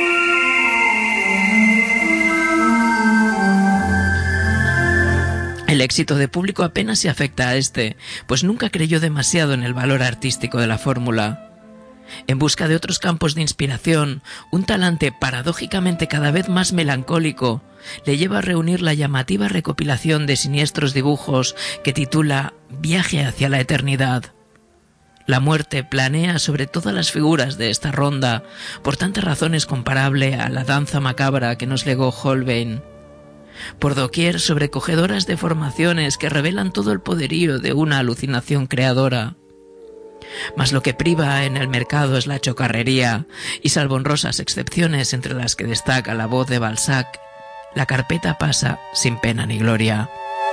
El éxito de público apenas se afecta a este, pues nunca creyó demasiado en el valor artístico de la fórmula. En busca de otros campos de inspiración, un talante paradójicamente cada vez más melancólico le lleva a reunir la llamativa recopilación de siniestros dibujos que titula Viaje hacia la eternidad. La muerte planea sobre todas las figuras de esta ronda, por tantas razones comparable a la danza macabra que nos legó Holbein. Por doquier sobrecogedoras deformaciones que revelan todo el poderío de una alucinación creadora. Mas lo que priva en el mercado es la chocarrería, y salvo honrosas excepciones entre las que destaca la voz de Balzac, la carpeta pasa sin pena ni gloria.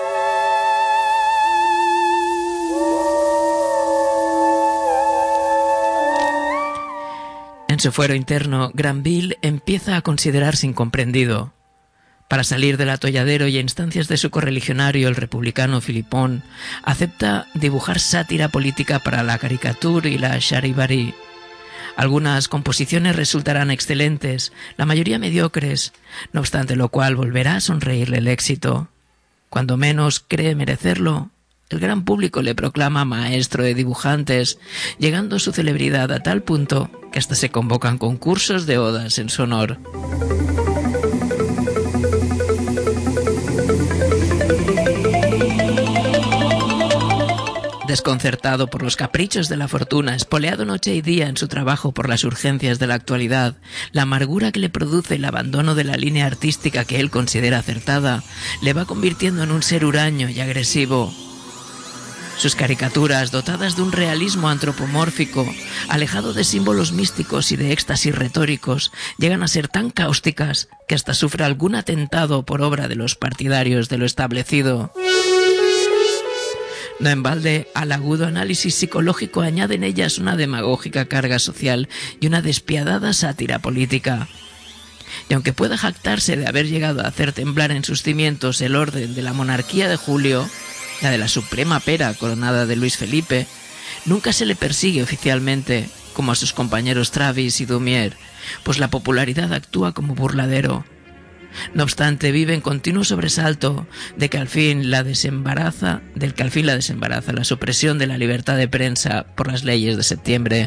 En su fuero interno, Granville empieza a considerarse incomprendido. Para salir del atolladero y a instancias de su correligionario, el republicano Philippon, acepta dibujar sátira política para la Caricature y la Charivari. Algunas composiciones resultarán excelentes, la mayoría mediocres, no obstante lo cual volverá a sonreírle el éxito. Cuando menos cree merecerlo, el gran público le proclama maestro de dibujantes, llegando su celebridad a tal punto que hasta se convocan concursos de odas en su honor. Desconcertado por los caprichos de la fortuna, espoleado noche y día en su trabajo por las urgencias de la actualidad, la amargura que le produce el abandono de la línea artística que él considera acertada, le va convirtiendo en un ser huraño y agresivo. Sus caricaturas, dotadas de un realismo antropomórfico, alejado de símbolos místicos y de éxtasis retóricos, llegan a ser tan cáusticas que hasta sufre algún atentado por obra de los partidarios de lo establecido. No en balde, al agudo análisis psicológico añaden ellas una demagógica carga social y una despiadada sátira política. Y aunque pueda jactarse de haber llegado a hacer temblar en sus cimientos el orden de la monarquía de Julio, la de la suprema pera coronada de Luis Felipe, nunca se le persigue oficialmente, como a sus compañeros Travis y Dumier, pues la popularidad actúa como burladero. No obstante, vive en continuo sobresalto de que al fin la desembaraza, del que al fin la desembaraza la supresión de la libertad de prensa por las leyes de septiembre.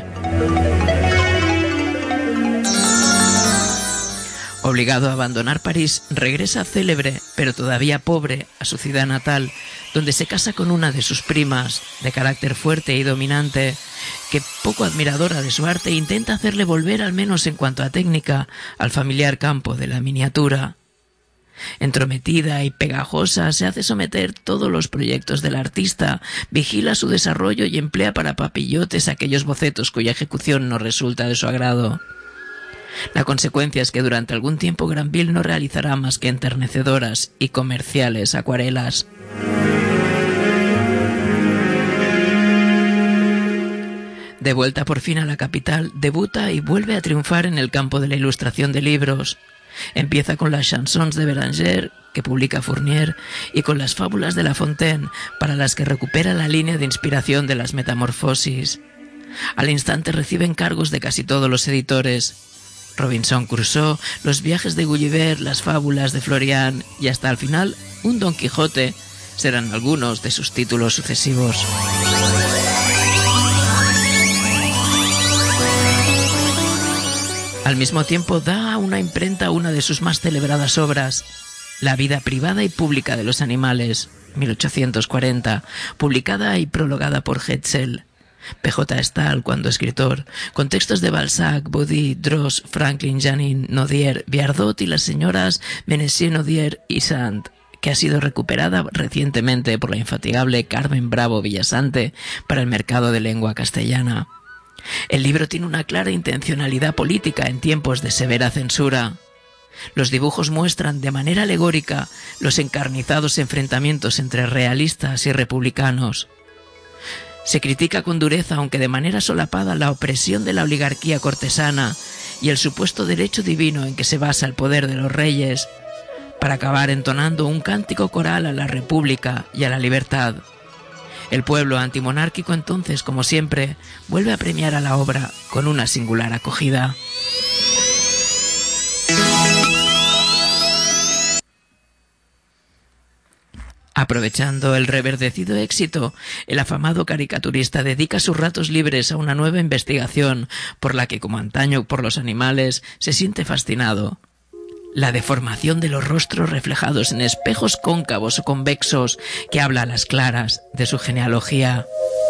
Obligado a abandonar París, regresa célebre, pero todavía pobre, a su ciudad natal, donde se casa con una de sus primas, de carácter fuerte y dominante, que, poco admiradora de su arte, intenta hacerle volver, al menos en cuanto a técnica, al familiar campo de la miniatura. Entrometida y pegajosa, se hace someter todos los proyectos del artista, vigila su desarrollo y emplea para papillotes aquellos bocetos cuya ejecución no resulta de su agrado. La consecuencia es que durante algún tiempo Granville no realizará más que enternecedoras y comerciales acuarelas. De vuelta por fin a la capital, debuta y vuelve a triunfar en el campo de la ilustración de libros. Empieza con las chansons de Béranger, que publica Fournier, y con las fábulas de La Fontaine, para las que recupera la línea de inspiración de las Metamorfosis. Al instante recibe encargos de casi todos los editores: Robinson Crusoe, los viajes de Gulliver, las fábulas de Florian y hasta el final un Don Quijote serán algunos de sus títulos sucesivos. Al mismo tiempo da a una imprenta una de sus más celebradas obras, La vida privada y pública de los animales, mil ochocientos cuarenta, publicada y prologada por Hetzel. P J Stahl, cuando escritor, con textos de Balzac, Baudy, Droz, Franklin, Janin, Nodier, Viardot y las señoras Menessier, Nodier y Sand, que ha sido recuperada recientemente por la infatigable Carmen Bravo Villasante para el mercado de lengua castellana. El libro tiene una clara intencionalidad política en tiempos de severa censura. Los dibujos muestran de manera alegórica los encarnizados enfrentamientos entre realistas y republicanos. Se critica con dureza, aunque de manera solapada, la opresión de la oligarquía cortesana y el supuesto derecho divino en que se basa el poder de los reyes, para acabar entonando un cántico coral a la república y a la libertad. El pueblo antimonárquico entonces, como siempre, vuelve a premiar a la obra con una singular acogida. Aprovechando el reverdecido éxito, el afamado caricaturista dedica sus ratos libres a una nueva investigación por la que, como antaño por los animales, se siente fascinado: la deformación de los rostros reflejados en espejos cóncavos o convexos, que habla a las claras de su genealogía.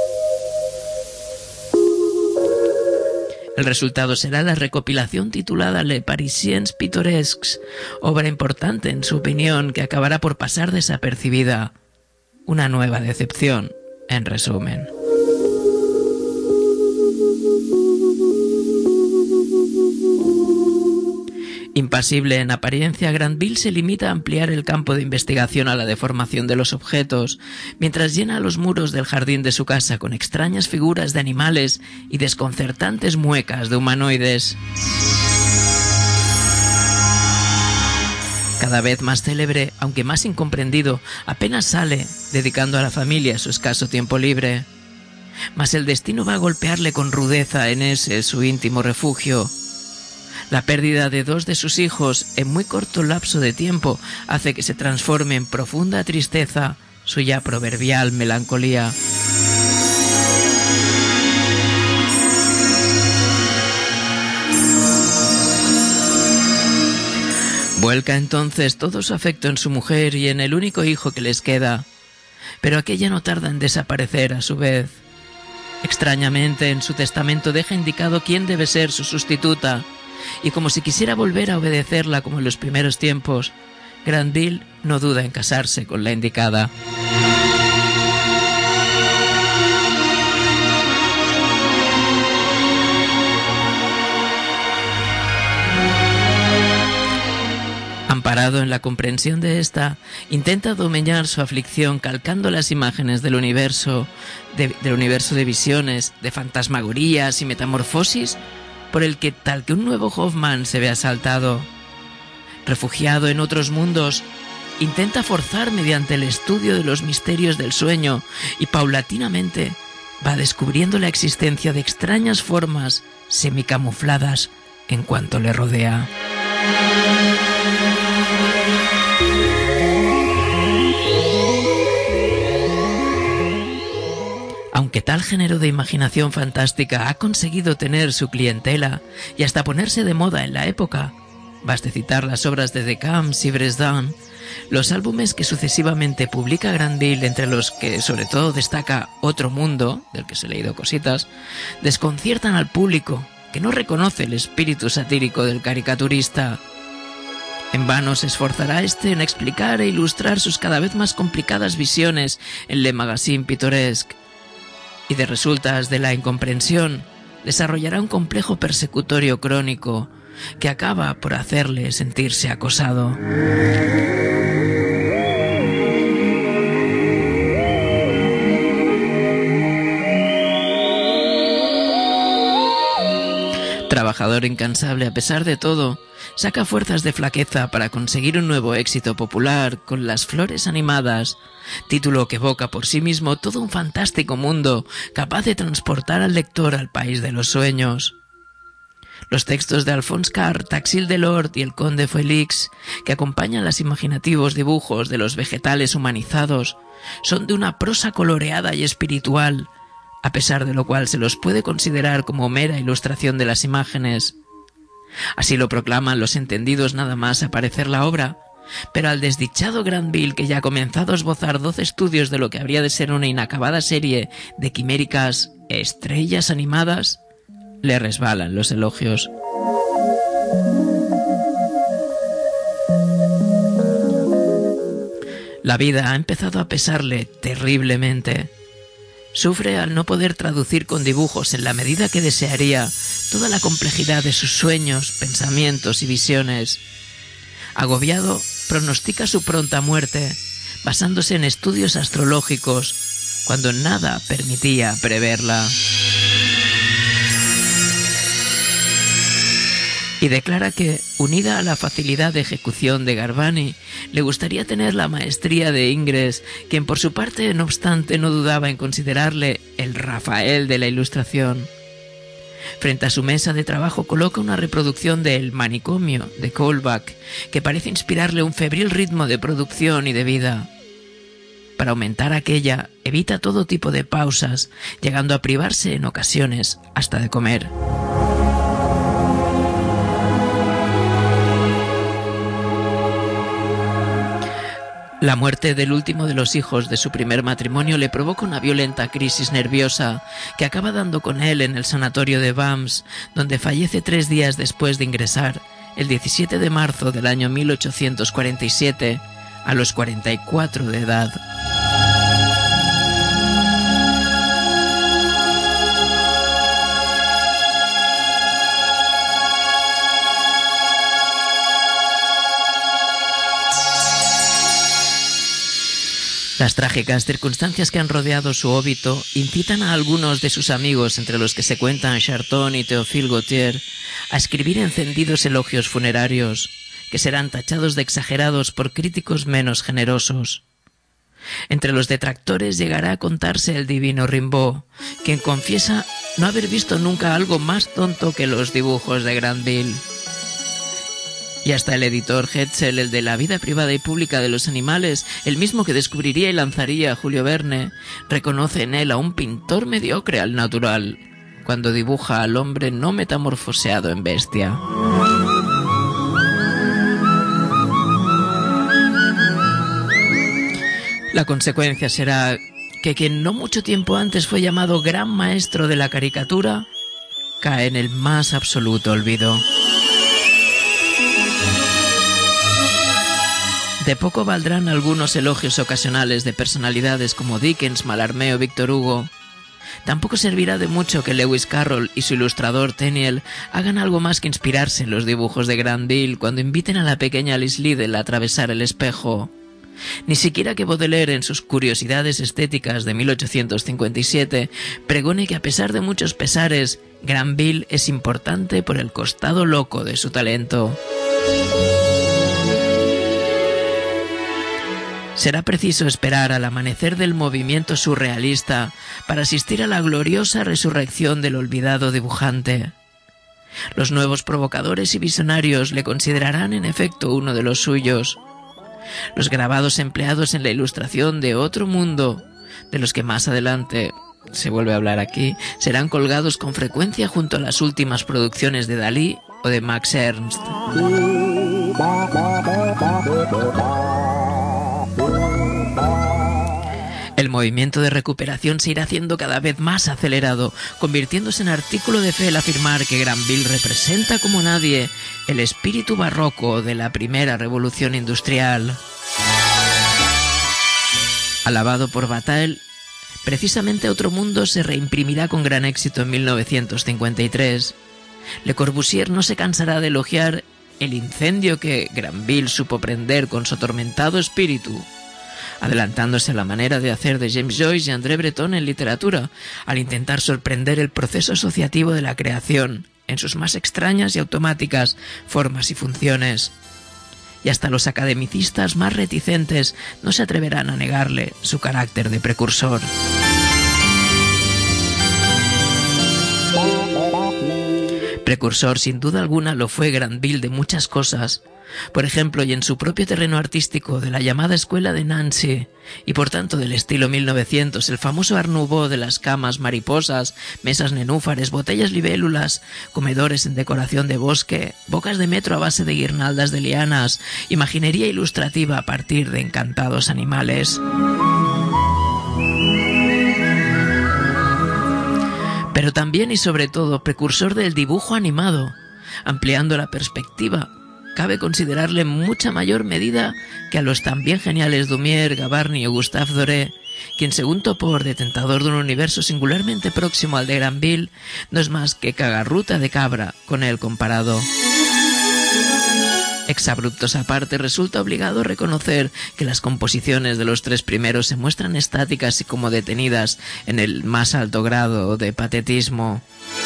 El resultado será la recopilación titulada Les Parisiens Pittoresques, obra importante en su opinión que acabará por pasar desapercibida. Una nueva decepción, en resumen. Impasible en apariencia, Granville se limita a ampliar el campo de investigación a la deformación de los objetos, mientras llena los muros del jardín de su casa con extrañas figuras de animales y desconcertantes muecas de humanoides. Cada vez más célebre, aunque más incomprendido, apenas sale, dedicando a la familia su escaso tiempo libre. Mas el destino va a golpearle con rudeza en ese su íntimo refugio. La pérdida de dos de sus hijos en muy corto lapso de tiempo hace que se transforme en profunda tristeza su ya proverbial melancolía. Vuelca entonces todo su afecto en su mujer y en el único hijo que les queda. Pero aquella no tarda en desaparecer a su vez. Extrañamente, en su testamento deja indicado quién debe ser su sustituta, y como si quisiera volver a obedecerla como en los primeros tiempos, Granville no duda en casarse con la indicada. Amparado en la comprensión de esta, intenta domeñar su aflicción calcando las imágenes del universo, de, del universo de visiones, de fantasmagorías y metamorfosis, por el que tal que un nuevo Hoffman se ve asaltado. Refugiado en otros mundos, intenta forzar mediante el estudio de los misterios del sueño y paulatinamente va descubriendo la existencia de extrañas formas semicamufladas en cuanto le rodea. Aunque tal género de imaginación fantástica ha conseguido tener su clientela y hasta ponerse de moda en la época, baste citar las obras de De Camps y Bresdin, los álbumes que sucesivamente publica Granville, entre los que sobre todo destaca Otro Mundo, del que se he leído cositas, desconciertan al público, que no reconoce el espíritu satírico del caricaturista. En vano se esforzará este en explicar e ilustrar sus cada vez más complicadas visiones en Le Magazine Pittoresque, y de resultas de la incomprensión desarrollará un complejo persecutorio crónico que acaba por hacerle sentirse acosado. Trabajador incansable a pesar de todo, saca fuerzas de flaqueza para conseguir un nuevo éxito popular con Las Flores Animadas, título que evoca por sí mismo todo un fantástico mundo capaz de transportar al lector al país de los sueños. Los textos de Alphonse Karr, Taxil Delord y el Conde Félix, que acompañan los imaginativos dibujos de los vegetales humanizados, son de una prosa coloreada y espiritual, a pesar de lo cual se los puede considerar como mera ilustración de las imágenes. Así lo proclaman los entendidos nada más aparecer la obra, pero al desdichado Granville, que ya ha comenzado a esbozar doce estudios de lo que habría de ser una inacabada serie de quiméricas estrellas animadas, le resbalan los elogios. La vida ha empezado a pesarle terriblemente. Sufre al no poder traducir con dibujos en la medida que desearía toda la complejidad de sus sueños, pensamientos y visiones. Agobiado, pronostica su pronta muerte, basándose en estudios astrológicos, cuando nada permitía preverla. Y declara que, unida a la facilidad de ejecución de Garbani, le gustaría tener la maestría de Ingres, quien por su parte, no obstante, no dudaba en considerarle el Rafael de la ilustración. Frente a su mesa de trabajo coloca una reproducción de El manicomio, de Kaulbach, que parece inspirarle un febril ritmo de producción y de vida. Para aumentar aquella, evita todo tipo de pausas, llegando a privarse en ocasiones hasta de comer. La muerte del último de los hijos de su primer matrimonio le provoca una violenta crisis nerviosa que acaba dando con él en el sanatorio de Worms, donde fallece tres días después de ingresar, el diecisiete de marzo del año mil ochocientos cuarenta y siete, a los cuarenta y cuatro de edad. Las trágicas circunstancias que han rodeado su óbito incitan a algunos de sus amigos, entre los que se cuentan Charton y Théophile Gautier, a escribir encendidos elogios funerarios, que serán tachados de exagerados por críticos menos generosos. Entre los detractores llegará a contarse el divino Rimbaud, quien confiesa no haber visto nunca algo más tonto que los dibujos de Granville. Y hasta el editor Hetzel, el de La vida privada y pública de los animales, el mismo que descubriría y lanzaría a Julio Verne, reconoce en él a un pintor mediocre al natural, cuando dibuja al hombre no metamorfoseado en bestia. La consecuencia será que quien no mucho tiempo antes fue llamado gran maestro de la caricatura cae en el más absoluto olvido. De poco valdrán algunos elogios ocasionales de personalidades como Dickens, Mallarmé o Víctor Hugo. Tampoco servirá de mucho que Lewis Carroll y su ilustrador Tenniel hagan algo más que inspirarse en los dibujos de Granville cuando inviten a la pequeña Alice Liddell a atravesar el espejo. Ni siquiera que Baudelaire, en sus Curiosidades estéticas de mil ochocientos cincuenta y siete, pregone que a pesar de muchos pesares, Granville es importante por el costado loco de su talento. Será preciso esperar al amanecer del movimiento surrealista para asistir a la gloriosa resurrección del olvidado dibujante. Los nuevos provocadores y visionarios le considerarán en efecto uno de los suyos. Los grabados empleados en la ilustración de Otro Mundo, de los que más adelante se vuelve a hablar aquí, serán colgados con frecuencia junto a las últimas producciones de Dalí o de Max Ernst. El movimiento de recuperación se irá haciendo cada vez más acelerado, convirtiéndose en artículo de fe el afirmar que Granville representa como nadie el espíritu barroco de la primera revolución industrial. Alabado por Bataille, precisamente Otro Mundo se reimprimirá con gran éxito en mil novecientos cincuenta y tres. Le Corbusier no se cansará de elogiar el incendio que Granville supo prender con su atormentado espíritu, adelantándose a la manera de hacer de James Joyce y André Breton en literatura, al intentar sorprender el proceso asociativo de la creación en sus más extrañas y automáticas formas y funciones. Y hasta los academicistas más reticentes no se atreverán a negarle su carácter de precursor. Precursor, sin duda alguna, lo fue Granville de muchas cosas. Por ejemplo, y en su propio terreno artístico, de la llamada Escuela de Nancy, y por tanto del estilo mil novecientos, el famoso Art Nouveau de las camas mariposas, mesas nenúfares, botellas libélulas, comedores en decoración de bosque, bocas de metro a base de guirnaldas de lianas, imaginería ilustrativa a partir de encantados animales. Pero también y sobre todo precursor del dibujo animado, ampliando la perspectiva. Cabe considerarle en mucha mayor medida que a los también geniales Dumier, Gavarni o Gustave Doré, quien según Topor, detentador de un universo singularmente próximo al de Granville, no es más que cagarruta de cabra con él comparado. Exabruptos aparte, resulta obligado reconocer que las composiciones de los tres primeros se muestran estáticas y como detenidas en el más alto grado de patetismo.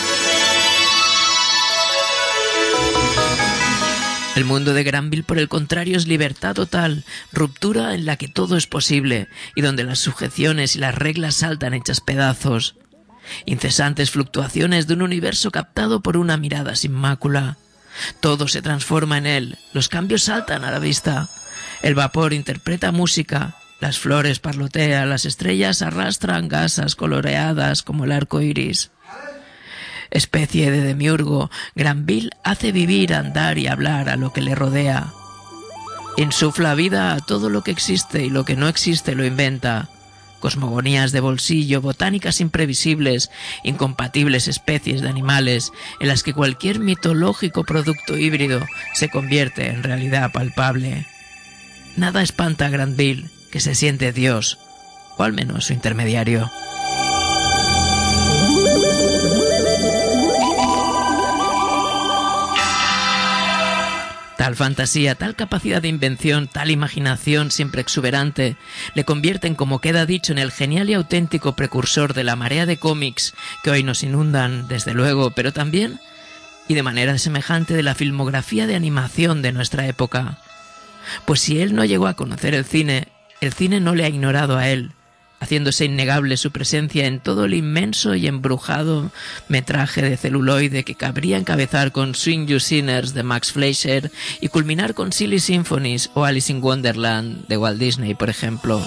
El mundo de Granville, por el contrario, es libertad total, ruptura en la que todo es posible y donde las sujeciones y las reglas saltan hechas pedazos. Incesantes fluctuaciones de un universo captado por una mirada sin mácula. Todo se transforma en él, los cambios saltan a la vista. El vapor interpreta música, las flores parlotean, las estrellas arrastran gasas coloreadas como el arco iris. Especie de demiurgo, Granville hace vivir, andar y hablar a lo que le rodea. Insufla vida a todo lo que existe y lo que no existe lo inventa. Cosmogonías de bolsillo, botánicas imprevisibles, incompatibles especies de animales, en las que cualquier mitológico producto híbrido se convierte en realidad palpable. Nada espanta a Granville, que se siente Dios, o al menos su intermediario. Tal fantasía, tal capacidad de invención, tal imaginación siempre exuberante, le convierten, como queda dicho, en el genial y auténtico precursor de la marea de cómics que hoy nos inundan, desde luego, pero también, y de manera semejante, de la filmografía de animación de nuestra época. Pues si él no llegó a conocer el cine, el cine no le ha ignorado a él, haciéndose innegable su presencia en todo el inmenso y embrujado metraje de celuloide que cabría encabezar con Swing You Sinners de Max Fleischer y culminar con Silly Symphonies o Alice in Wonderland de Walt Disney, por ejemplo.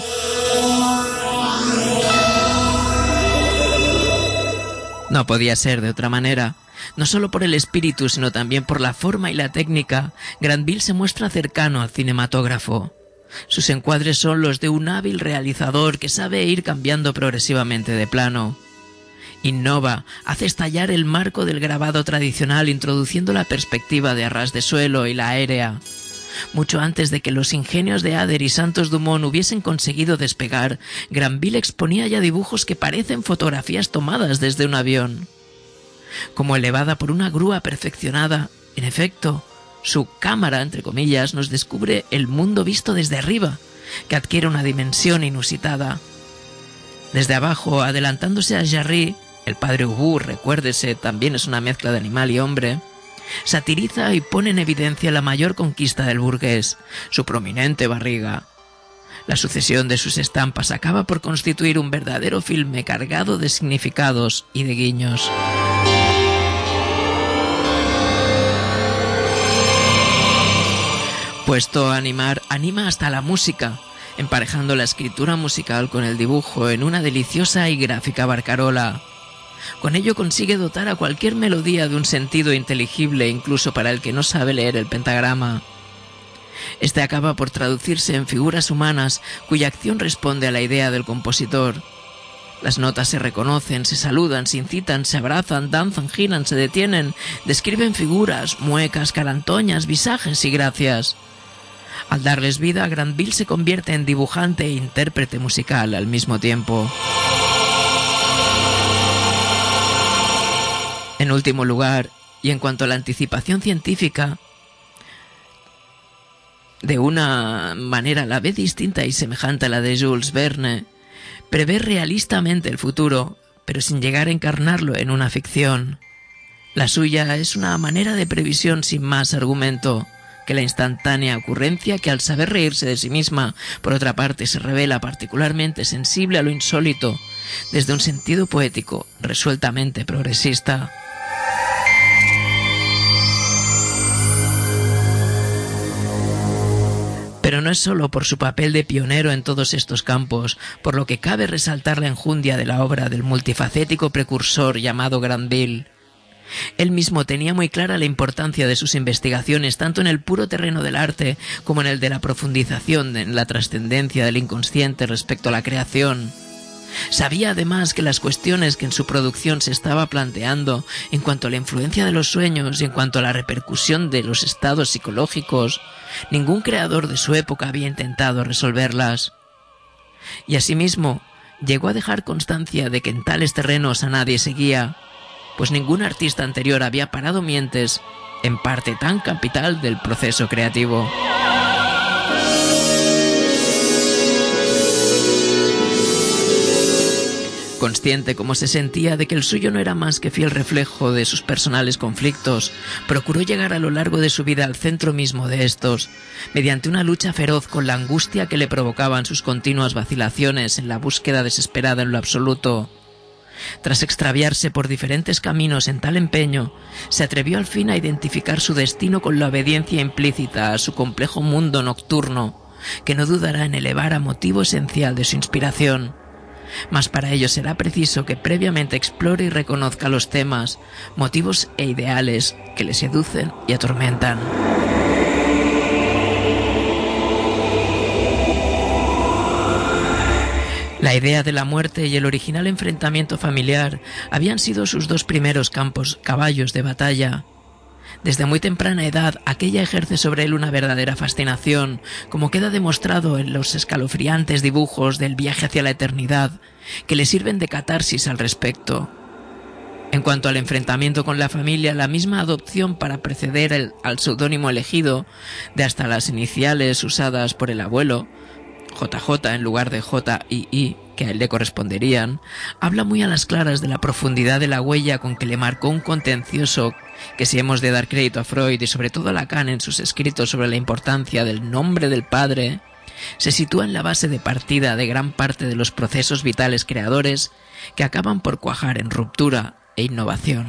No podía ser de otra manera. No solo por el espíritu, sino también por la forma y la técnica, Granville se muestra cercano al cinematógrafo. Sus encuadres son los de un hábil realizador que sabe ir cambiando progresivamente de plano. Innova, hace estallar el marco del grabado tradicional introduciendo la perspectiva de a ras de suelo y la aérea. Mucho antes de que los ingenios de Ader y Santos Dumont hubiesen conseguido despegar, Granville exponía ya dibujos que parecen fotografías tomadas desde un avión. Como elevada por una grúa perfeccionada, en efecto, su cámara, entre comillas, nos descubre el mundo visto desde arriba, que adquiere una dimensión inusitada. Desde abajo, adelantándose a Jarry, el padre Ubu, recuérdese, también es una mezcla de animal y hombre, satiriza y pone en evidencia la mayor conquista del burgués, su prominente barriga. La sucesión de sus estampas acaba por constituir un verdadero filme cargado de significados y de guiños. Puesto a animar, anima hasta la música, emparejando la escritura musical con el dibujo en una deliciosa y gráfica barcarola. Con ello consigue dotar a cualquier melodía de un sentido inteligible incluso para el que no sabe leer el pentagrama. Este acaba por traducirse en figuras humanas cuya acción responde a la idea del compositor. Las notas se reconocen, se saludan, se incitan, se abrazan, danzan, giran, se detienen, describen figuras, muecas, carantoñas, visajes y gracias. Al darles vida, Granville se convierte en dibujante e intérprete musical al mismo tiempo. En último lugar, y en cuanto a la anticipación científica, de una manera a la vez distinta y semejante a la de Jules Verne, prevé realistamente el futuro, pero sin llegar a encarnarlo en una ficción. La suya es una manera de previsión sin más argumento que la instantánea ocurrencia que, al saber reírse de sí misma, por otra parte se revela particularmente sensible a lo insólito, desde un sentido poético resueltamente progresista. Pero no es solo por su papel de pionero en todos estos campos, por lo que cabe resaltar la enjundia de la obra del multifacético precursor llamado Granville. Él mismo tenía muy clara la importancia de sus investigaciones tanto en el puro terreno del arte como en el de la profundización en la trascendencia del inconsciente respecto a la creación. Sabía además que las cuestiones que en su producción se estaba planteando en cuanto a la influencia de los sueños y en cuanto a la repercusión de los estados psicológicos, ningún creador de su época había intentado resolverlas. Y asimismo, llegó a dejar constancia de que en tales terrenos a nadie seguía, pues ningún artista anterior había parado mientes en parte tan capital del proceso creativo. Consciente como se sentía de que el suyo no era más que fiel reflejo de sus personales conflictos, procuró llegar a lo largo de su vida al centro mismo de estos, mediante una lucha feroz con la angustia que le provocaban sus continuas vacilaciones en la búsqueda desesperada en lo absoluto. Tras extraviarse por diferentes caminos en tal empeño, se atrevió al fin a identificar su destino con la obediencia implícita a su complejo mundo nocturno, que no dudará en elevar a motivo esencial de su inspiración. Mas para ello será preciso que previamente explore y reconozca los temas, motivos e ideales que le seducen y atormentan. La idea de la muerte y el original enfrentamiento familiar habían sido sus dos primeros campos, caballos de batalla. Desde muy temprana edad, aquella ejerce sobre él una verdadera fascinación, como queda demostrado en los escalofriantes dibujos del viaje hacia la eternidad, que le sirven de catarsis al respecto. En cuanto al enfrentamiento con la familia, la misma adopción para preceder el, al seudónimo elegido, de hasta las iniciales usadas por el abuelo, J J en lugar de J I I, que a él le corresponderían, habla muy a las claras de la profundidad de la huella con que le marcó un contencioso que, si hemos de dar crédito a Freud y sobre todo a Lacan en sus escritos sobre la importancia del nombre del padre, se sitúa en la base de partida de gran parte de los procesos vitales creadores que acaban por cuajar en ruptura e innovación.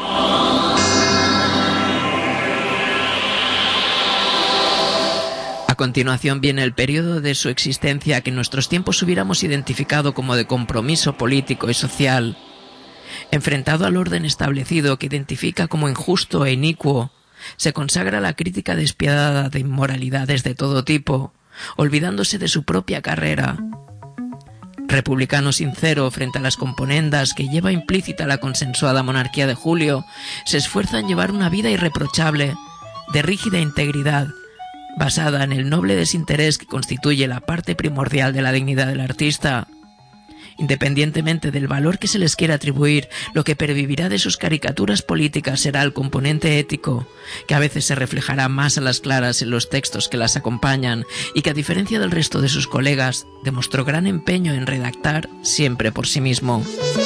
A continuación viene el periodo de su existencia que en nuestros tiempos hubiéramos identificado como de compromiso político y social. Enfrentado al orden establecido que identifica como injusto e inicuo, se consagra la crítica despiadada de inmoralidades de todo tipo, olvidándose de su propia carrera. Republicano sincero frente a las componendas que lleva implícita la consensuada monarquía de Julio, se esfuerza en llevar una vida irreprochable, de rígida integridad, basada en el noble desinterés que constituye la parte primordial de la dignidad del artista. Independientemente del valor que se les quiera atribuir, lo que pervivirá de sus caricaturas políticas será el componente ético, que a veces se reflejará más a las claras en los textos que las acompañan y que, a diferencia del resto de sus colegas, demostró gran empeño en redactar siempre por sí mismo.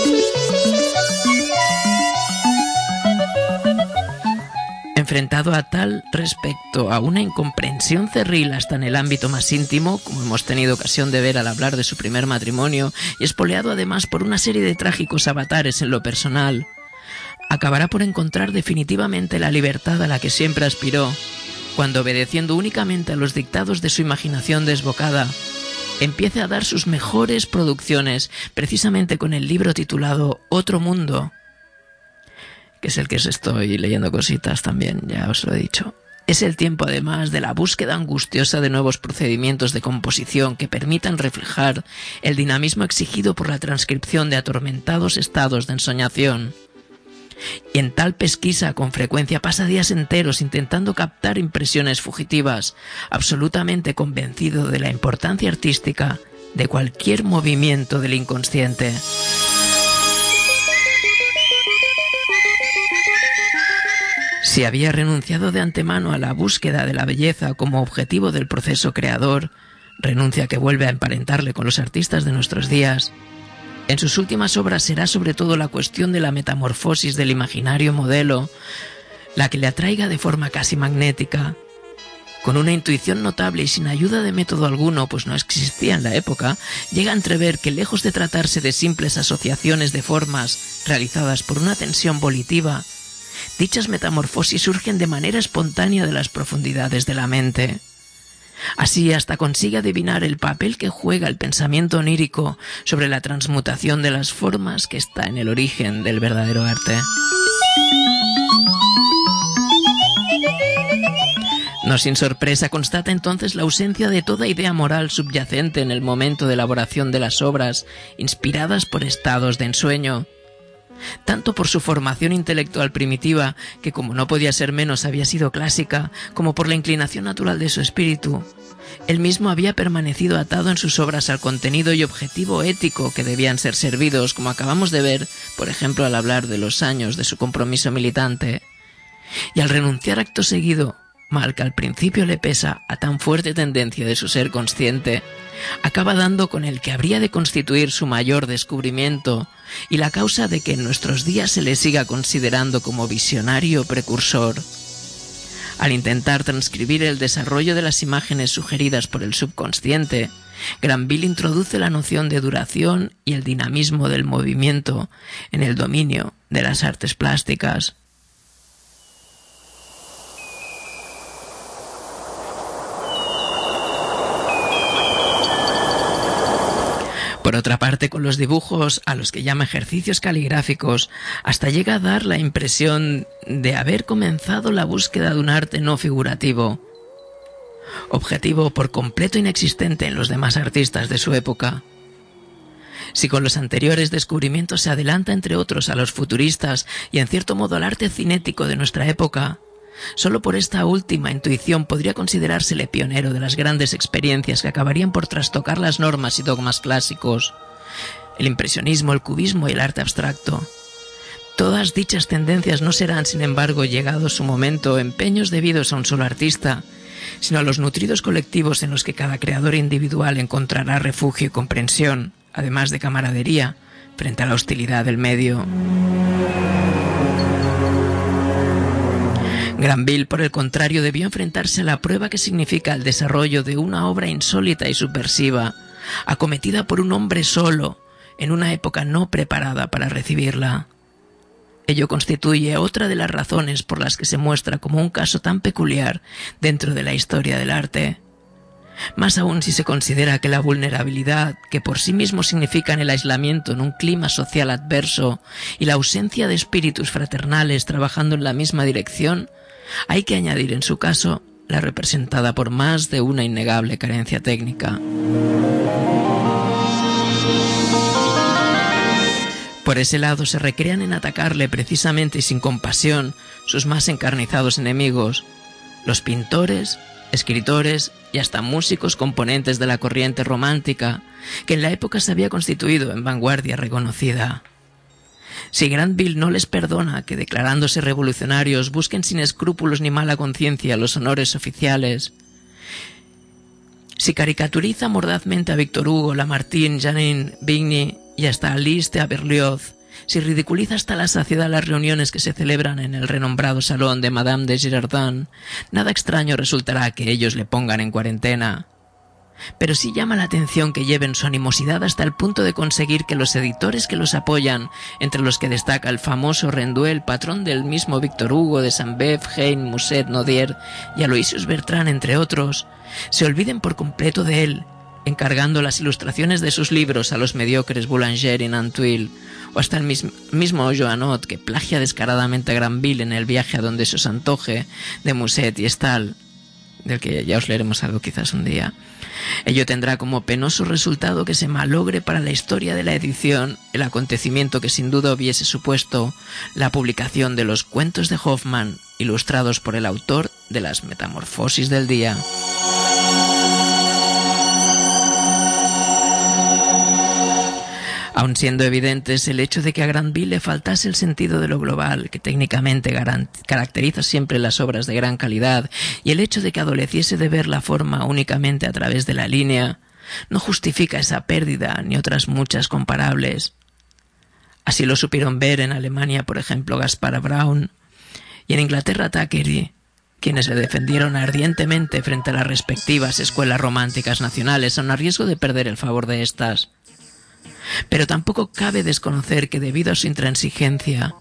Enfrentado a tal respecto a una incomprensión cerril hasta en el ámbito más íntimo, como hemos tenido ocasión de ver al hablar de su primer matrimonio, y espoleado además por una serie de trágicos avatares en lo personal, acabará por encontrar definitivamente la libertad a la que siempre aspiró, cuando, obedeciendo únicamente a los dictados de su imaginación desbocada, empiece a dar sus mejores producciones, precisamente con el libro titulado Otro Mundo, que es el que os estoy leyendo cositas también, ya os lo he dicho. Es el tiempo, además, de la búsqueda angustiosa de nuevos procedimientos de composición que permitan reflejar el dinamismo exigido por la transcripción de atormentados estados de ensoñación. Y en tal pesquisa con frecuencia pasa días enteros intentando captar impresiones fugitivas, absolutamente convencido de la importancia artística de cualquier movimiento del inconsciente. Si había renunciado de antemano a la búsqueda de la belleza como objetivo del proceso creador, renuncia que vuelve a emparentarle con los artistas de nuestros días, en sus últimas obras será sobre todo la cuestión de la metamorfosis del imaginario modelo la que le atraiga de forma casi magnética. Con una intuición notable y sin ayuda de método alguno, pues no existía en la época, llega a entrever que, lejos de tratarse de simples asociaciones de formas realizadas por una tensión volitiva, dichas metamorfosis surgen de manera espontánea de las profundidades de la mente. Así hasta consigue adivinar el papel que juega el pensamiento onírico sobre la transmutación de las formas que está en el origen del verdadero arte. No sin sorpresa constata entonces la ausencia de toda idea moral subyacente en el momento de elaboración de las obras inspiradas por estados de ensueño. Tanto por su formación intelectual primitiva, que como no podía ser menos había sido clásica, como por la inclinación natural de su espíritu, él mismo había permanecido atado en sus obras al contenido y objetivo ético que debían ser servidos, como acabamos de ver, por ejemplo, al hablar de los años de su compromiso militante. Y al renunciar acto seguido, mal que al principio le pesa a tan fuerte tendencia de su ser consciente, acaba dando con el que habría de constituir su mayor descubrimiento y la causa de que en nuestros días se le siga considerando como visionario precursor. Al intentar transcribir el desarrollo de las imágenes sugeridas por el subconsciente, Granville introduce la noción de duración y el dinamismo del movimiento en el dominio de las artes plásticas. Por otra parte, con los dibujos, a los que llama ejercicios caligráficos, hasta llega a dar la impresión de haber comenzado la búsqueda de un arte no figurativo, objetivo por completo inexistente en los demás artistas de su época. Si con los anteriores descubrimientos se adelanta, entre otros, a los futuristas y en cierto modo al arte cinético de nuestra época, solo por esta última intuición podría considerársele pionero de las grandes experiencias que acabarían por trastocar las normas y dogmas clásicos, el impresionismo, el cubismo y el arte abstracto. Todas dichas tendencias no serán, sin embargo, llegado su momento, empeños debidos a un solo artista, sino a los nutridos colectivos en los que cada creador individual encontrará refugio y comprensión, además de camaradería, frente a la hostilidad del medio. Granville, por el contrario, debió enfrentarse a la prueba que significa el desarrollo de una obra insólita y subversiva, acometida por un hombre solo, en una época no preparada para recibirla. Ello constituye otra de las razones por las que se muestra como un caso tan peculiar dentro de la historia del arte. Más aún si se considera que la vulnerabilidad, que por sí mismo significan el aislamiento en un clima social adverso y la ausencia de espíritus fraternales trabajando en la misma dirección, hay que añadir en su caso la representada por más de una innegable carencia técnica. Por ese lado se recrean en atacarle precisamente y sin compasión sus más encarnizados enemigos, los pintores, escritores y hasta músicos componentes de la corriente romántica que en la época se había constituido en vanguardia reconocida. Si Granville no les perdona que, declarándose revolucionarios, busquen sin escrúpulos ni mala conciencia los honores oficiales, si caricaturiza mordazmente a Víctor Hugo, Lamartine, Janine Vigny y hasta Alice de Berlioz, si ridiculiza hasta la saciedad las reuniones que se celebran en el renombrado salón de Madame de Girardin, nada extraño resultará que ellos le pongan en cuarentena. Pero sí llama la atención que lleven su animosidad hasta el punto de conseguir que los editores que los apoyan, entre los que destaca el famoso Renduel, patrón del mismo Víctor Hugo, de Saint-Beuve, Heine, Musset, Nodier y Aloysius Bertrand, entre otros, se olviden por completo de él, encargando las ilustraciones de sus libros a los mediocres Boulanger y Nanteuil, o hasta el mis mismo Joanot, que plagia descaradamente a Granville en El viaje a donde se os antoje, de Musset y Stahl, del que ya os leeremos algo quizás un día. Ello tendrá como penoso resultado que se malogre para la historia de la edición el acontecimiento que sin duda hubiese supuesto la publicación de los cuentos de Hoffmann, ilustrados por el autor de las Metamorfosis del día. Aun siendo evidentes el hecho de que a Granville le faltase el sentido de lo global, que técnicamente caracteriza siempre las obras de gran calidad, y el hecho de que adoleciese de ver la forma únicamente a través de la línea, no justifica esa pérdida ni otras muchas comparables. Así lo supieron ver en Alemania, por ejemplo, Gaspar Braun, y en Inglaterra Thackeray, quienes le defendieron ardientemente frente a las respectivas escuelas románticas nacionales, aun a riesgo de perder el favor de estas. Pero tampoco cabe desconocer que debido a su intransigencia,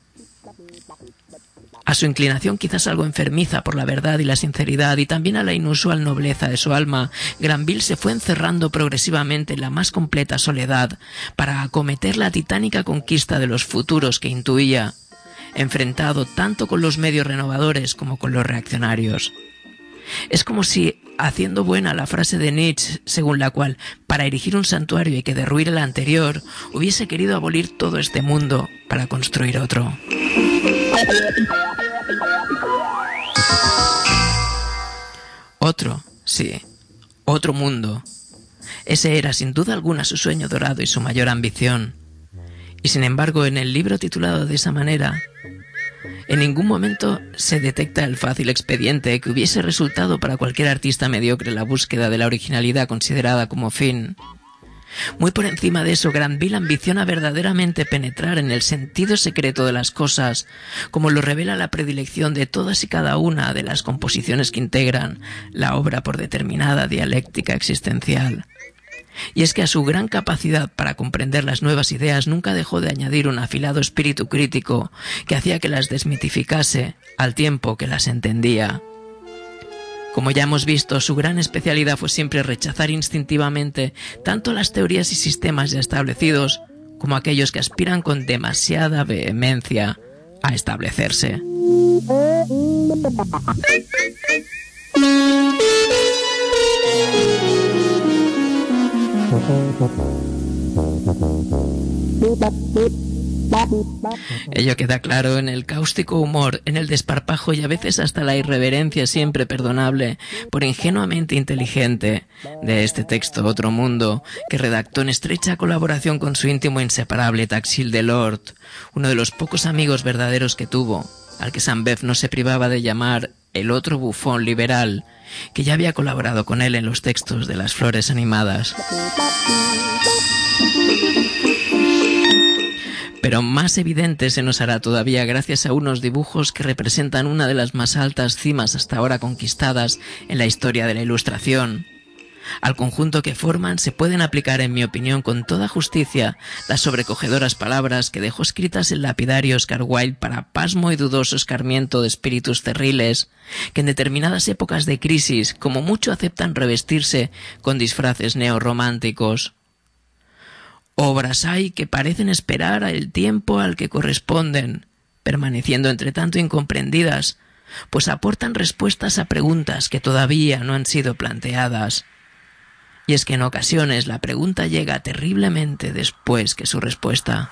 a su inclinación quizás algo enfermiza por la verdad y la sinceridad, y también a la inusual nobleza de su alma, Granville se fue encerrando progresivamente en la más completa soledad para acometer la titánica conquista de los futuros que intuía, enfrentado tanto con los medios renovadores como con los reaccionarios. Es como si, haciendo buena la frase de Nietzsche, según la cual, para erigir un santuario hay que derruir el anterior, hubiese querido abolir todo este mundo para construir otro. Otro, sí, otro mundo. Ese era sin duda alguna su sueño dorado y su mayor ambición. Y sin embargo, en el libro titulado de esa manera, en ningún momento se detecta el fácil expediente que hubiese resultado para cualquier artista mediocre la búsqueda de la originalidad considerada como fin. Muy por encima de eso, Granville ambiciona verdaderamente penetrar en el sentido secreto de las cosas, como lo revela la predilección de todas y cada una de las composiciones que integran la obra por determinada dialéctica existencial. Y es que a su gran capacidad para comprender las nuevas ideas nunca dejó de añadir un afilado espíritu crítico que hacía que las desmitificase al tiempo que las entendía. Como ya hemos visto, su gran especialidad fue siempre rechazar instintivamente tanto las teorías y sistemas ya establecidos como aquellos que aspiran con demasiada vehemencia a establecerse. Ello queda claro en el cáustico humor, en el desparpajo y a veces hasta la irreverencia siempre perdonable, por ingenuamente inteligente, de este texto Otro Mundo, que redactó en estrecha colaboración con su íntimo e inseparable Taxil Delort, uno de los pocos amigos verdaderos que tuvo, al que Saint-Beuve no se privaba de llamar el otro bufón liberal, que ya había colaborado con él en los textos de Las Flores Animadas. Pero más evidente se nos hará todavía gracias a unos dibujos que representan una de las más altas cimas hasta ahora conquistadas en la historia de la Ilustración. Al conjunto que forman se pueden aplicar, en mi opinión, con toda justicia las sobrecogedoras palabras que dejó escritas el lapidario Oscar Wilde para pasmo y dudoso escarmiento de espíritus cerriles que en determinadas épocas de crisis como mucho aceptan revestirse con disfraces neorrománticos. Obras hay que parecen esperar el tiempo al que corresponden, permaneciendo entre tanto incomprendidas, pues aportan respuestas a preguntas que todavía no han sido planteadas. Y es que en ocasiones la pregunta llega terriblemente después que su respuesta.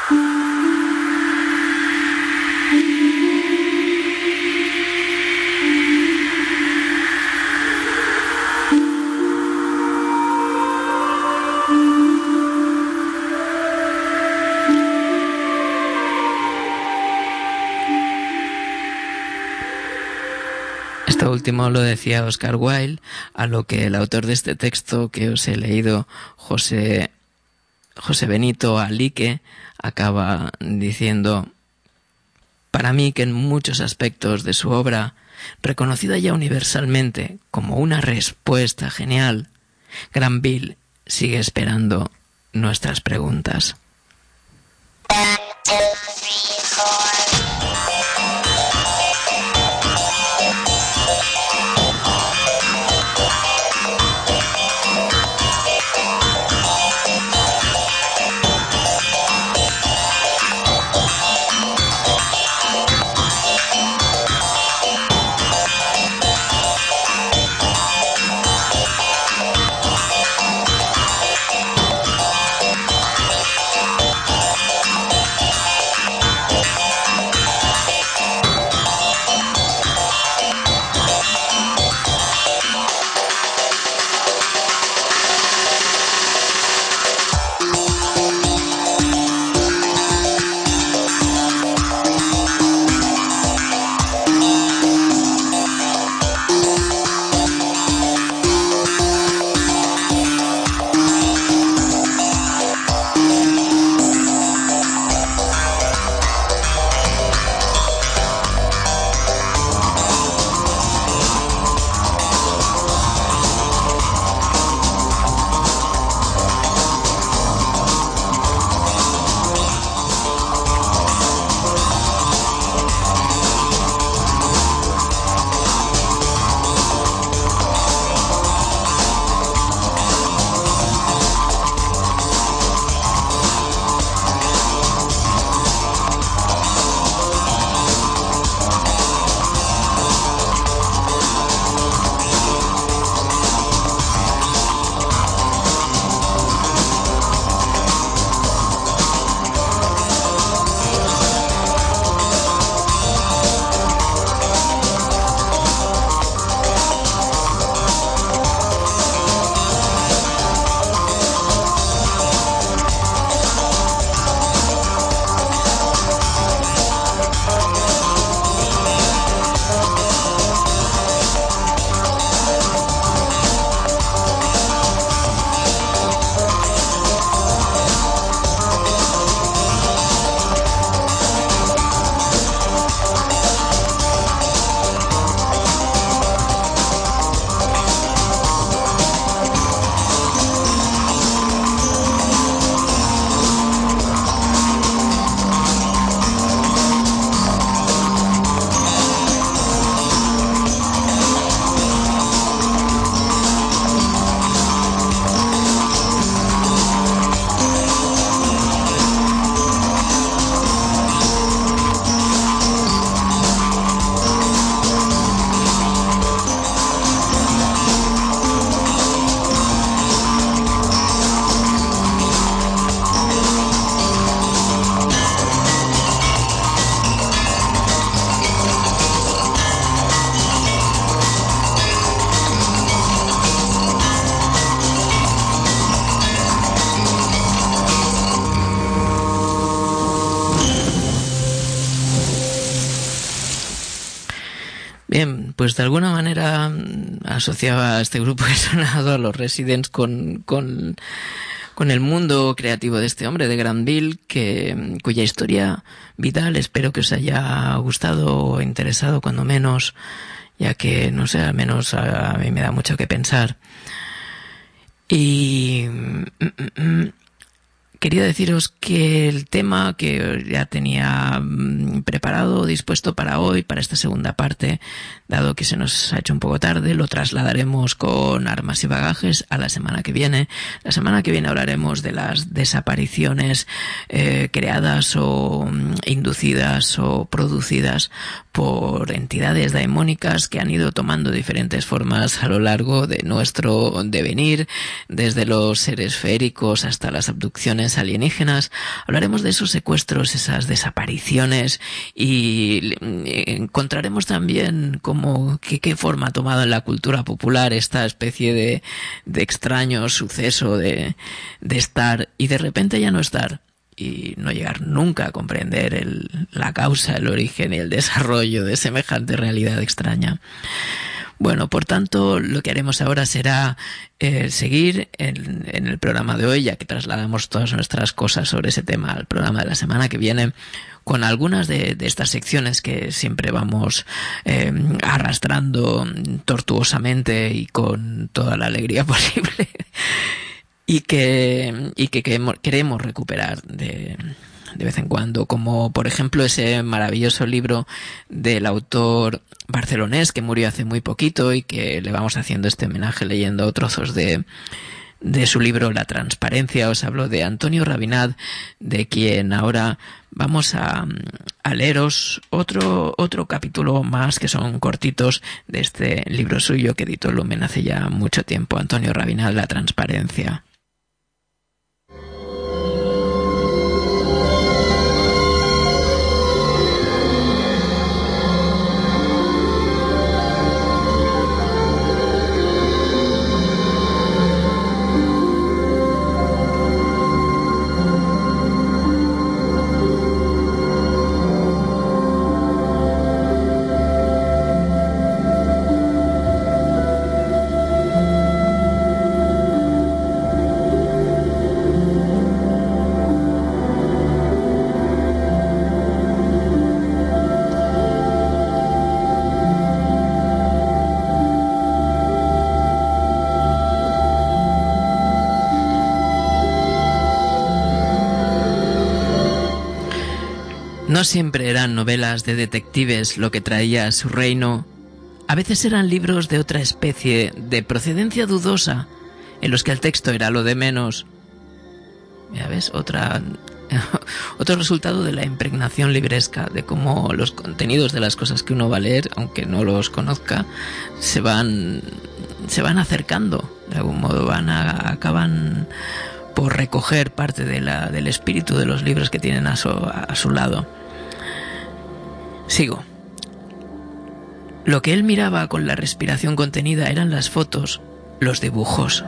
Esto último lo decía Oscar Wilde, a lo que el autor de este texto que os he leído, José, José Benito Alique, acaba diciendo: para mí que en muchos aspectos de su obra, reconocida ya universalmente como una respuesta genial, Granville sigue esperando nuestras preguntas. Bien, pues de alguna manera asociaba a este grupo que he sonado, a los Residents, con, con, con el mundo creativo de este hombre, de Granville, que, cuya historia vital espero que os haya gustado o interesado cuando menos, ya que, no sé, al menos a, a mí me da mucho que pensar. Y quería deciros que el tema que ya tenía preparado, dispuesto para hoy, para esta segunda parte, dado que se nos ha hecho un poco tarde, lo trasladaremos con Armas y Bagajes a la semana que viene. La semana que viene hablaremos de las desapariciones eh, creadas o inducidas o producidas por entidades daimónicas que han ido tomando diferentes formas a lo largo de nuestro devenir, desde los seres feéricos hasta las abducciones alienígenas. Hablaremos de esos secuestros, esas desapariciones, y encontraremos también cómo, qué, qué forma ha tomado en la cultura popular esta especie de, de extraño suceso de, de estar y de repente ya no estar, y no llegar nunca a comprender el, la causa, el origen y el desarrollo de semejante realidad extraña. Bueno, por tanto, lo que haremos ahora será eh, seguir en, en el programa de hoy, ya que trasladamos todas nuestras cosas sobre ese tema al programa de la semana que viene, con algunas de, de estas secciones que siempre vamos eh, arrastrando tortuosamente y con toda la alegría posible, y que, y que queremos, queremos recuperar de... de vez en cuando, como por ejemplo ese maravilloso libro del autor barcelonés que murió hace muy poquito y que le vamos haciendo este homenaje leyendo trozos de, de su libro La Transparencia. Os hablo de Antonio Rabinat, de quien ahora vamos a, a leeros otro, otro capítulo más, que son cortitos, de este libro suyo que editó Lumen hace ya mucho tiempo. Antonio Rabinat, La Transparencia. No siempre eran novelas de detectives lo que traía a su reino. A veces eran libros de otra especie, de procedencia dudosa, en los que el texto era lo de menos. Ya ves, otra, otro resultado de la impregnación libresca, de cómo los contenidos de las cosas que uno va a leer, aunque no los conozca, se van, se van acercando, de algún modo van a, acaban por recoger parte de la, del espíritu de los libros que tienen a su, a su lado. Sigo. Lo que él miraba con la respiración contenida eran las fotos, los dibujos.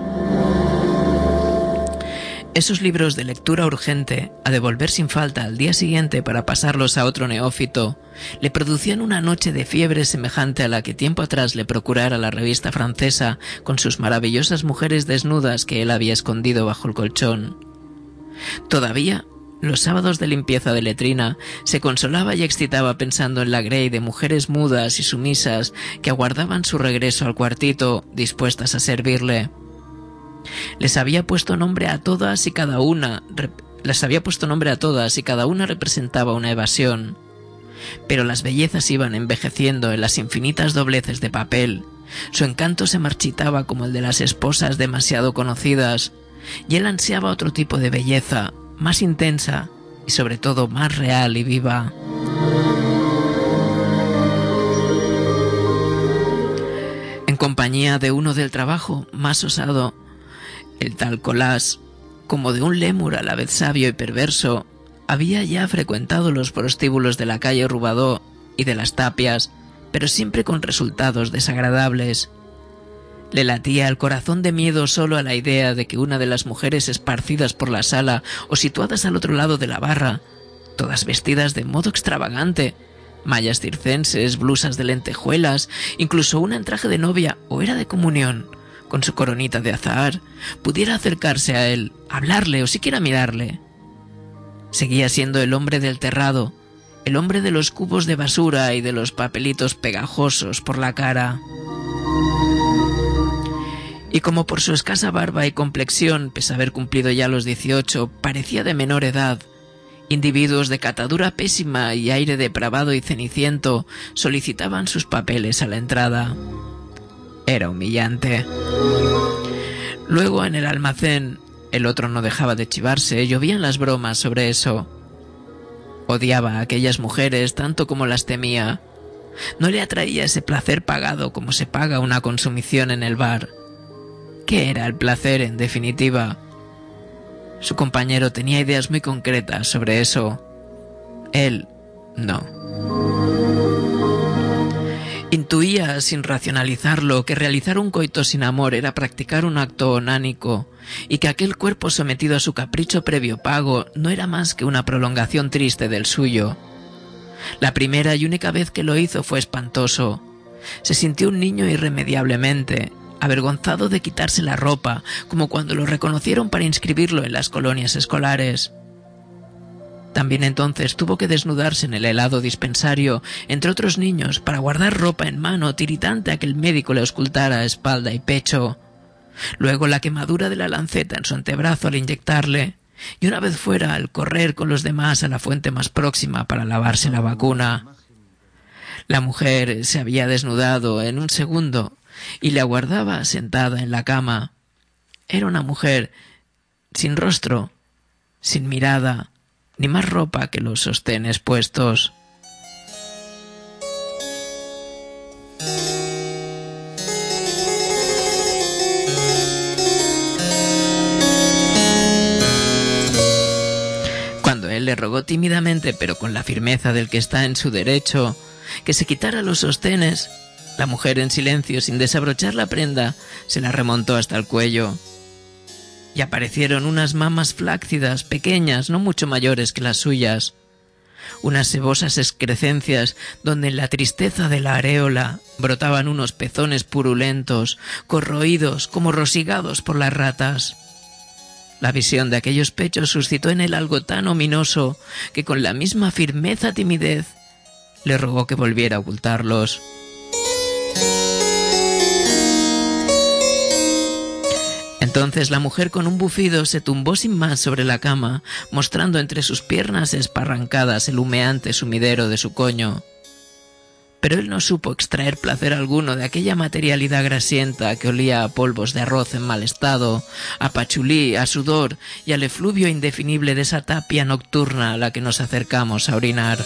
Esos libros de lectura urgente, a devolver sin falta al día siguiente para pasarlos a otro neófito, le producían una noche de fiebre semejante a la que tiempo atrás le procurara la revista francesa con sus maravillosas mujeres desnudas que él había escondido bajo el colchón. Todavía, los sábados de limpieza de letrina, se consolaba y excitaba pensando en la grey de mujeres mudas y sumisas que aguardaban su regreso al cuartito, dispuestas a servirle. Les había puesto nombre a todas y cada una, les había puesto nombre a todas y cada una representaba una evasión. Pero las bellezas iban envejeciendo en las infinitas dobleces de papel. Su encanto se marchitaba como el de las esposas demasiado conocidas, y él ansiaba otro tipo de belleza, más intensa y sobre todo más real y viva. En compañía de uno del trabajo más osado, el tal Colás, como de un lémur a la vez sabio y perverso, había ya frecuentado los prostíbulos de la calle Rubadó y de las Tapias, pero siempre con resultados desagradables. Le latía el corazón de miedo solo a la idea de que una de las mujeres esparcidas por la sala o situadas al otro lado de la barra, todas vestidas de modo extravagante, mallas circenses, blusas de lentejuelas, incluso una en traje de novia o era de comunión, con su coronita de azahar, pudiera acercarse a él, hablarle o siquiera mirarle. Seguía siendo el hombre del terrado, el hombre de los cubos de basura y de los papelitos pegajosos por la cara. y como por su escasa barba y complexión, pese a haber cumplido ya los dieciocho, parecía de menor edad, individuos de catadura pésima y aire depravado y ceniciento solicitaban sus papeles a la entrada. Era humillante. Luego, en el almacén, el otro no dejaba de chivarse, llovían las bromas sobre eso. Odiaba a aquellas mujeres tanto como las temía. No le atraía ese placer pagado como se paga una consumición en el bar. ¿Qué era el placer, en definitiva? Su compañero tenía ideas muy concretas sobre eso. Él, no. Intuía, sin racionalizarlo, que realizar un coito sin amor era practicar un acto onánico, y que aquel cuerpo sometido a su capricho previo pago no era más que una prolongación triste del suyo. La primera y única vez que lo hizo fue espantoso. Se sintió un niño irremediablemente, avergonzado de quitarse la ropa, como cuando lo reconocieron para inscribirlo en las colonias escolares. También entonces tuvo que desnudarse en el helado dispensario entre otros niños para guardar ropa en mano tiritante a que el médico le auscultara espalda y pecho. Luego la quemadura de la lanceta en su antebrazo al inyectarle, y una vez fuera al correr con los demás a la fuente más próxima para lavarse la vacuna. La mujer se había desnudado en un segundo y le aguardaba sentada en la cama. Era una mujer sin rostro, sin mirada, ni más ropa que los sostenes puestos. Cuando él le rogó tímidamente, pero con la firmeza del que está en su derecho, que se quitara los sostenes, la mujer en silencio, sin desabrochar la prenda, se la remontó hasta el cuello. Y aparecieron unas mamas flácidas, pequeñas, no mucho mayores que las suyas. Unas sebosas excrescencias donde en la tristeza de la areola brotaban unos pezones purulentos, corroídos, como rosigados por las ratas. La visión de aquellos pechos suscitó en él algo tan ominoso que con la misma firmeza timidez le rogó que volviera a ocultarlos. Entonces la mujer con un bufido se tumbó sin más sobre la cama, mostrando entre sus piernas esparrancadas el humeante sumidero de su coño. Pero él no supo extraer placer alguno de aquella materialidad grasienta que olía a polvos de arroz en mal estado, a pachulí, a sudor y al efluvio indefinible de esa tapia nocturna a la que nos acercamos a orinar.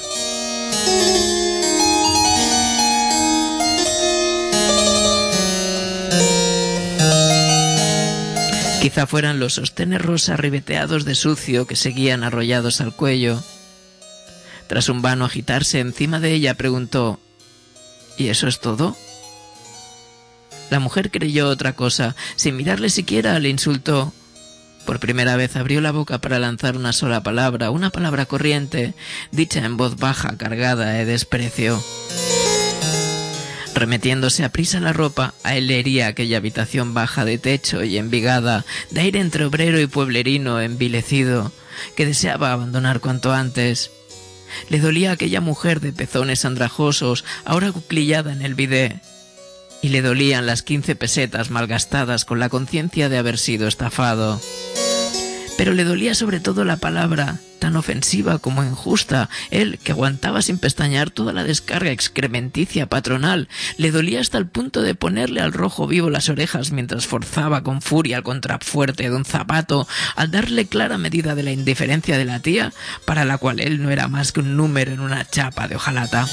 Quizá fueran los sostenes rosa ribeteados de sucio que seguían arrollados al cuello. Tras un vano agitarse encima de ella, preguntó: ¿y eso es todo? La mujer creyó otra cosa. Sin mirarle siquiera, le insultó. Por primera vez abrió la boca para lanzar una sola palabra, una palabra corriente, dicha en voz baja, cargada de desprecio. Remetiéndose a prisa la ropa, a él le hería aquella habitación baja de techo y envigada, de aire entre obrero y pueblerino envilecido, que deseaba abandonar cuanto antes. Le dolía aquella mujer de pezones andrajosos, ahora cuclillada en el bidé, y le dolían las quince pesetas malgastadas con la conciencia de haber sido estafado. Pero le dolía sobre todo la palabra, tan ofensiva como injusta. Él, que aguantaba sin pestañear toda la descarga excrementicia patronal, le dolía hasta el punto de ponerle al rojo vivo las orejas mientras forzaba con furia el contrafuerte de un zapato, al darle clara medida de la indiferencia de la tía, para la cual él no era más que un número en una chapa de hojalata.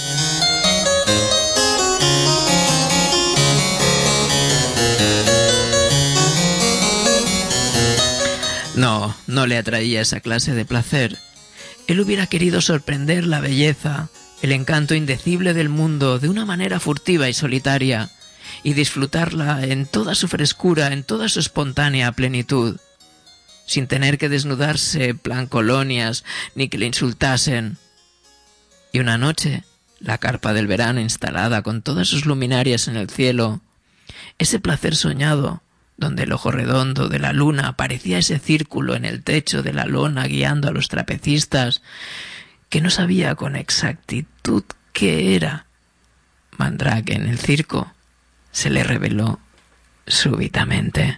No, no le atraía esa clase de placer. Él hubiera querido sorprender la belleza, el encanto indecible del mundo de una manera furtiva y solitaria, y disfrutarla en toda su frescura, en toda su espontánea plenitud, sin tener que desnudarse plan colonias, ni que le insultasen. Y una noche, la carpa del verano instalada con todas sus luminarias en el cielo, ese placer soñado, donde el ojo redondo de la luna parecía ese círculo en el techo de la lona guiando a los trapecistas, que no sabía con exactitud qué era. Mandrake en el circo se le reveló súbitamente.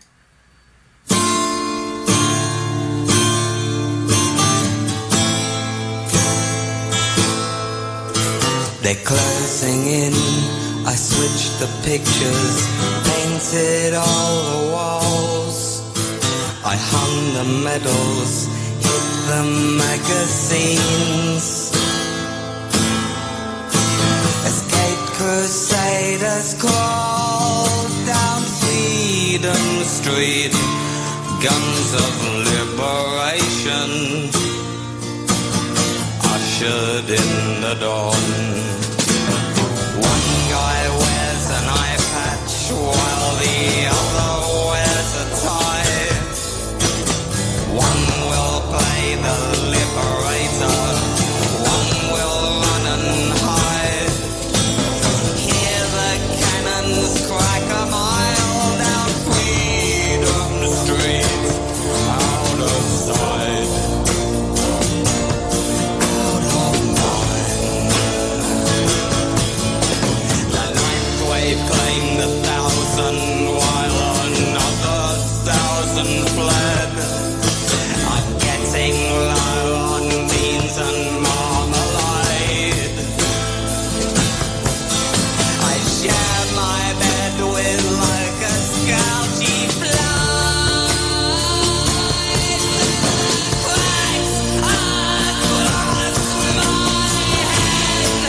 They're closing in, I switched the pictures, painted all the walls. I hung the medals, hid the magazines. Escaped crusaders crawled down Freedom Street, guns of liberation ushered in the dawn. One guy wears an eye patch while the other wears a tie. One will play the liberator, one will run and hide. Hear the cannons crack a mile down Freedom Street, out of sight. Claimed a thousand while another thousand fled. I'm getting low on beans and marmalade. I share my bed with like a scourgy fly. Cracks across my head.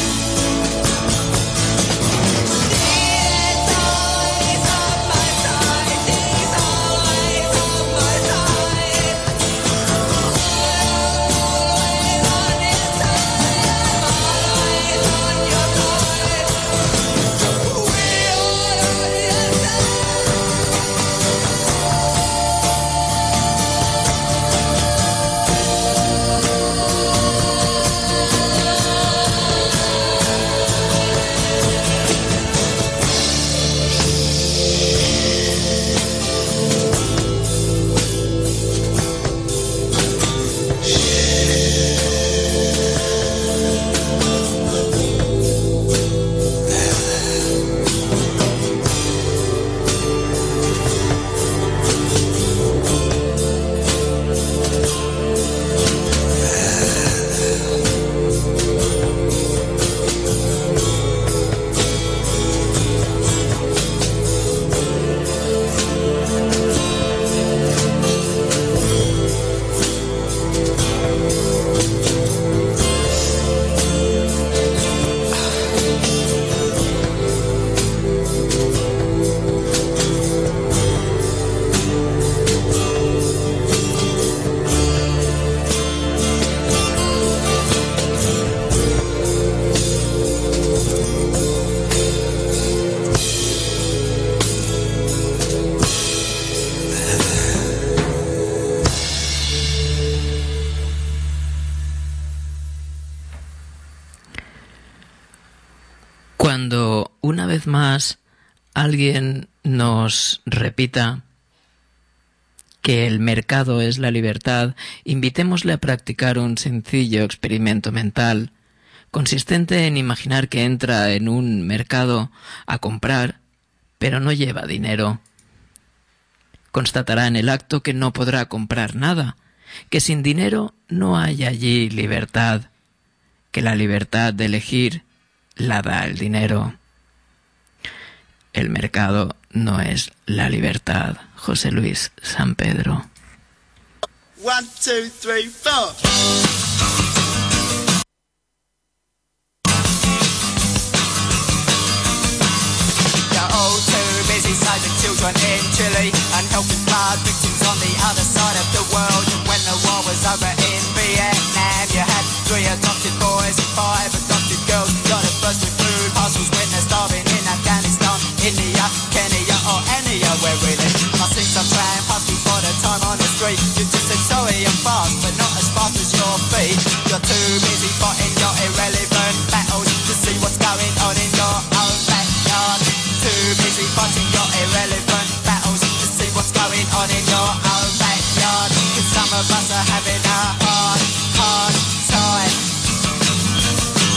Cuando una vez más alguien nos repita que el mercado es la libertad, invitémosle a practicar un sencillo experimento mental, consistente en imaginar que entra en un mercado a comprar, pero no lleva dinero. Constatará en el acto que no podrá comprar nada, que sin dinero no hay allí libertad, que la libertad de elegir la da el dinero. El mercado no es la libertad. José Luis San Pedro. One, two, three, four. Saving children in Chile and helping flood victims on the other side of the world. And when the war was over in Vietnam, you had three adopted boys and five adopted girls. Got a burst with food parcels when they're starving in Afghanistan, India, Kenya or anywhere really. I seen some tram pass before the time on the street. You just said sorry and fast, but not as fast as your feet. You're too busy fighting your irrelevant battles to see what's going on in your own backyard. Too busy fighting your irrelevant battles to see what's going on in your own backyard. Cause some of us are having a hard, hard time.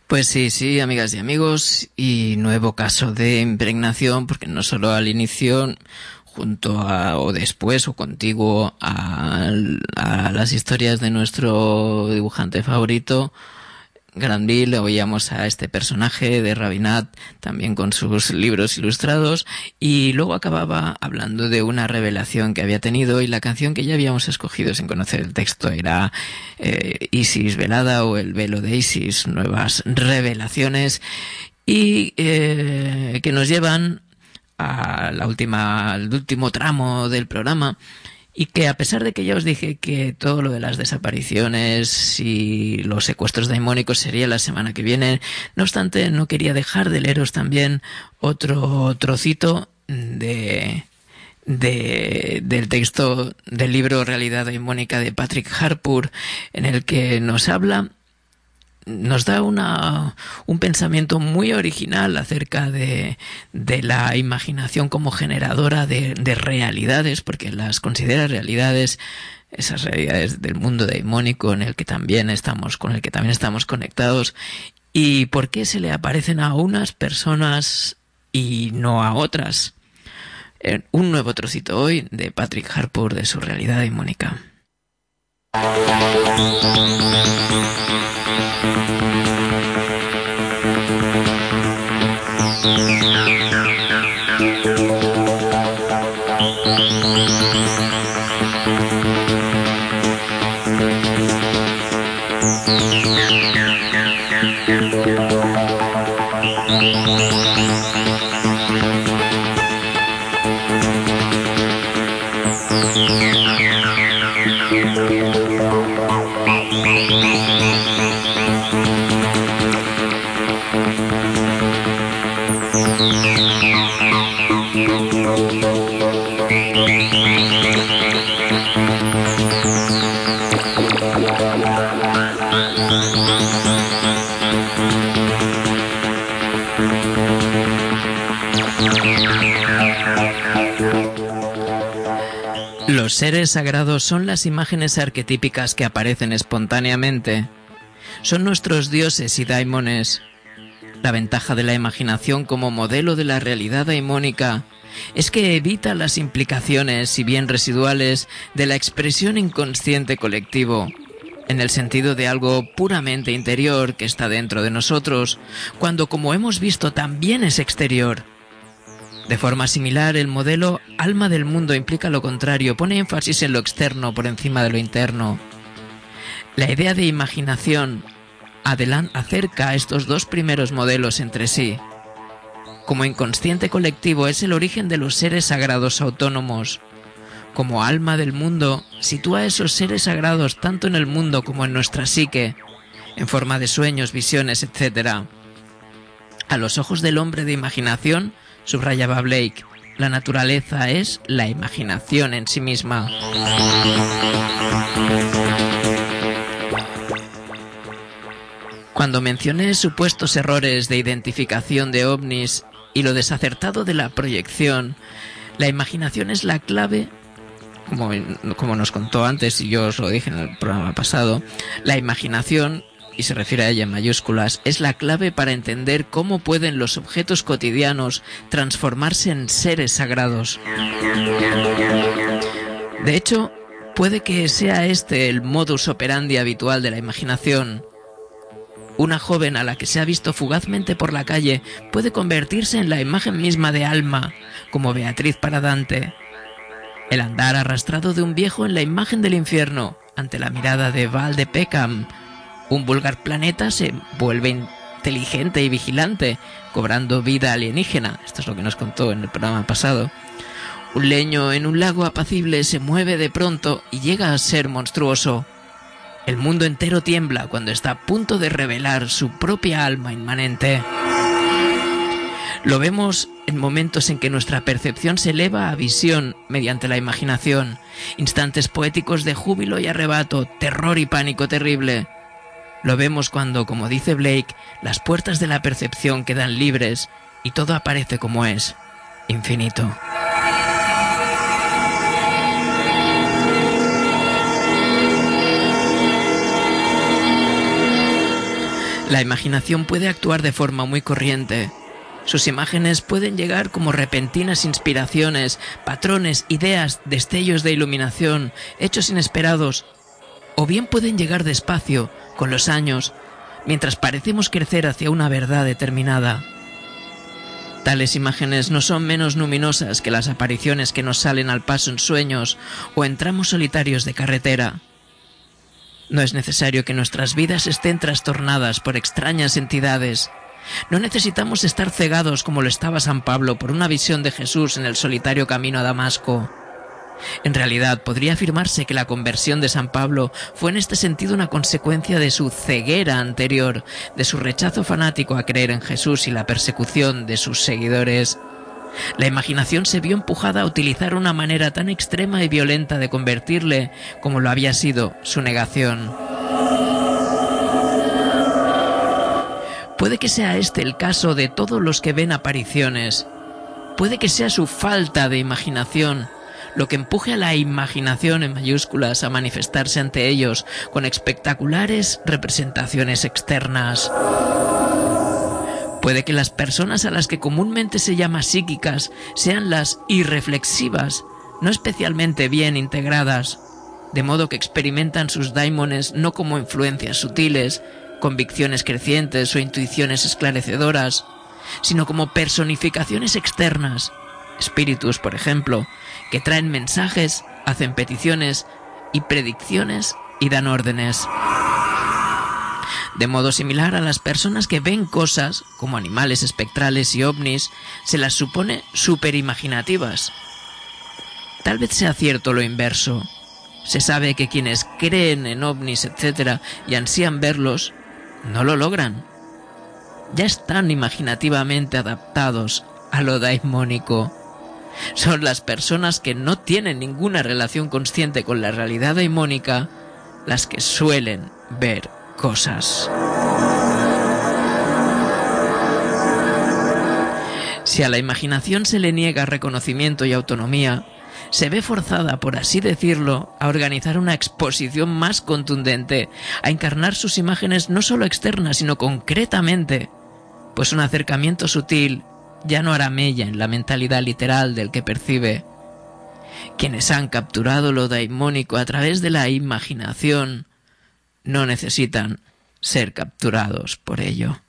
Pues sí, sí, amigas y amigos, y nuevo caso de impregnación, porque no solo al inicio, junto a, o después, o contiguo a, a las historias de nuestro dibujante favorito, Granville, oíamos a este personaje de Rabinat, también con sus libros ilustrados, y luego acababa hablando de una revelación que había tenido, y la canción que ya habíamos escogido sin conocer el texto era eh, Isis velada, o El velo de Isis, nuevas revelaciones, y eh, que nos llevan a la última, al último tramo del programa, y que a pesar de que ya os dije que todo lo de las desapariciones y los secuestros daimónicos sería la semana que viene, no obstante no quería dejar de leeros también otro trocito de, de del texto del libro Realidad Daimónica de Patrick Harpur, en el que nos habla, nos da una, un pensamiento muy original acerca de, de la imaginación como generadora de, de realidades, porque las considera realidades, esas realidades del mundo daimónico en el que también estamos, con el que también estamos conectados, y por qué se le aparecen a unas personas y no a otras. Un nuevo trocito hoy de Patrick Harpur de su Realidad Daimónica. Los seres sagrados son las imágenes arquetípicas que aparecen espontáneamente. Son nuestros dioses y daimones. La ventaja de la imaginación como modelo de la realidad daimónica es que evita las implicaciones, si bien residuales, de la expresión inconsciente colectivo, en el sentido de algo puramente interior que está dentro de nosotros, cuando, como hemos visto, también es exterior. De forma similar, el modelo alma del mundo implica lo contrario, pone énfasis en lo externo por encima de lo interno. La idea de imaginación acerca a estos dos primeros modelos entre sí. Como inconsciente colectivo es el origen de los seres sagrados autónomos. Como alma del mundo, sitúa a esos seres sagrados tanto en el mundo como en nuestra psique, en forma de sueños, visiones, etcétera. A los ojos del hombre de imaginación, subrayaba Blake, la naturaleza es la imaginación en sí misma. Cuando mencioné supuestos errores de identificación de ovnis y lo desacertado de la proyección, la imaginación es la clave, como, como nos contó antes y yo os lo dije en el programa pasado, la imaginación, y se refiere a ella en mayúsculas, es la clave para entender cómo pueden los objetos cotidianos transformarse en seres sagrados. De hecho, puede que sea este el modus operandi habitual de la imaginación. Una joven a la que se ha visto fugazmente por la calle puede convertirse en la imagen misma de Alma, como Beatriz para Dante. El andar arrastrado de un viejo en la imagen del infierno, ante la mirada de Val de Peckham. Un vulgar planeta se vuelve inteligente y vigilante, cobrando vida alienígena. Esto es lo que nos contó en el programa pasado. Un leño en un lago apacible se mueve de pronto y llega a ser monstruoso. El mundo entero tiembla cuando está a punto de revelar su propia alma inmanente. Lo vemos en momentos en que nuestra percepción se eleva a visión mediante la imaginación, instantes poéticos de júbilo y arrebato, terror y pánico terrible. Lo vemos cuando, como dice Blake, las puertas de la percepción quedan libres y todo aparece como es, infinito. La imaginación puede actuar de forma muy corriente. Sus imágenes pueden llegar como repentinas inspiraciones, patrones, ideas, destellos de iluminación, hechos inesperados, o bien pueden llegar despacio, con los años, mientras parecemos crecer hacia una verdad determinada. Tales imágenes no son menos luminosas que las apariciones que nos salen al paso en sueños o en tramos solitarios de carretera. No es necesario que nuestras vidas estén trastornadas por extrañas entidades. No necesitamos estar cegados como lo estaba San Pablo por una visión de Jesús en el solitario camino a Damasco. En realidad, podría afirmarse que la conversión de San Pablo fue en este sentido una consecuencia de su ceguera anterior, de su rechazo fanático a creer en Jesús y la persecución de sus seguidores. La imaginación se vio empujada a utilizar una manera tan extrema y violenta de convertirle como lo había sido su negación. Puede que sea este el caso de todos los que ven apariciones. Puede que sea su falta de imaginación lo que empuje a la imaginación en mayúsculas a manifestarse ante ellos con espectaculares representaciones externas. Puede que las personas a las que comúnmente se llama psíquicas sean las irreflexivas, no especialmente bien integradas, de modo que experimentan sus daimones no como influencias sutiles, convicciones crecientes o intuiciones esclarecedoras, sino como personificaciones externas, espíritus, por ejemplo, que traen mensajes, hacen peticiones y predicciones y dan órdenes. De modo similar a las personas que ven cosas, como animales espectrales y ovnis, se las supone superimaginativas. Tal vez sea cierto lo inverso. Se sabe que quienes creen en ovnis, etcétera, y ansían verlos, no lo logran. Ya están imaginativamente adaptados a lo daimónico. Son las personas que no tienen ninguna relación consciente con la realidad daimónica las que suelen ver cosas. Si a la imaginación se le niega reconocimiento y autonomía, se ve forzada, por así decirlo, a organizar una exposición más contundente, a encarnar sus imágenes no solo externas, sino concretamente, pues un acercamiento sutil ya no hará mella en la mentalidad literal del que percibe. Quienes han capturado lo daimónico a través de la imaginación no necesitan ser capturados por ello.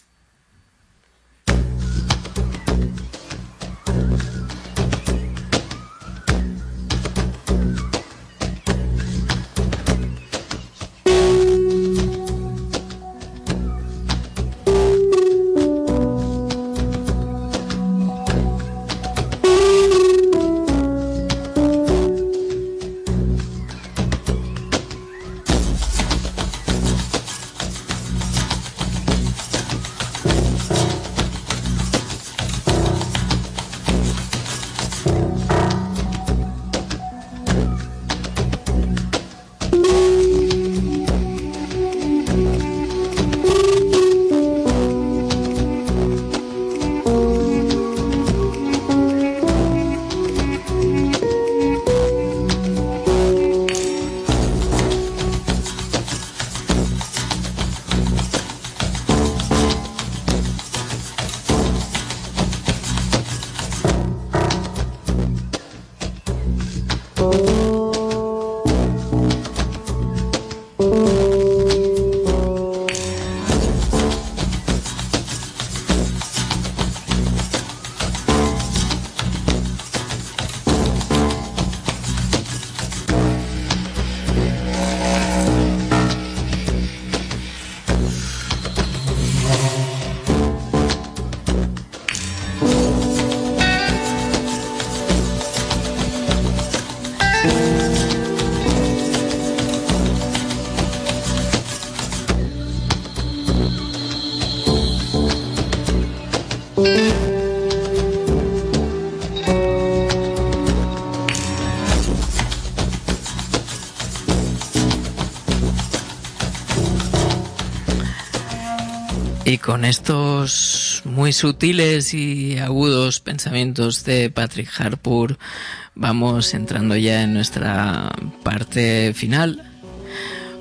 Y con estos muy sutiles y agudos pensamientos de Patrick Harpur vamos entrando ya en nuestra parte final.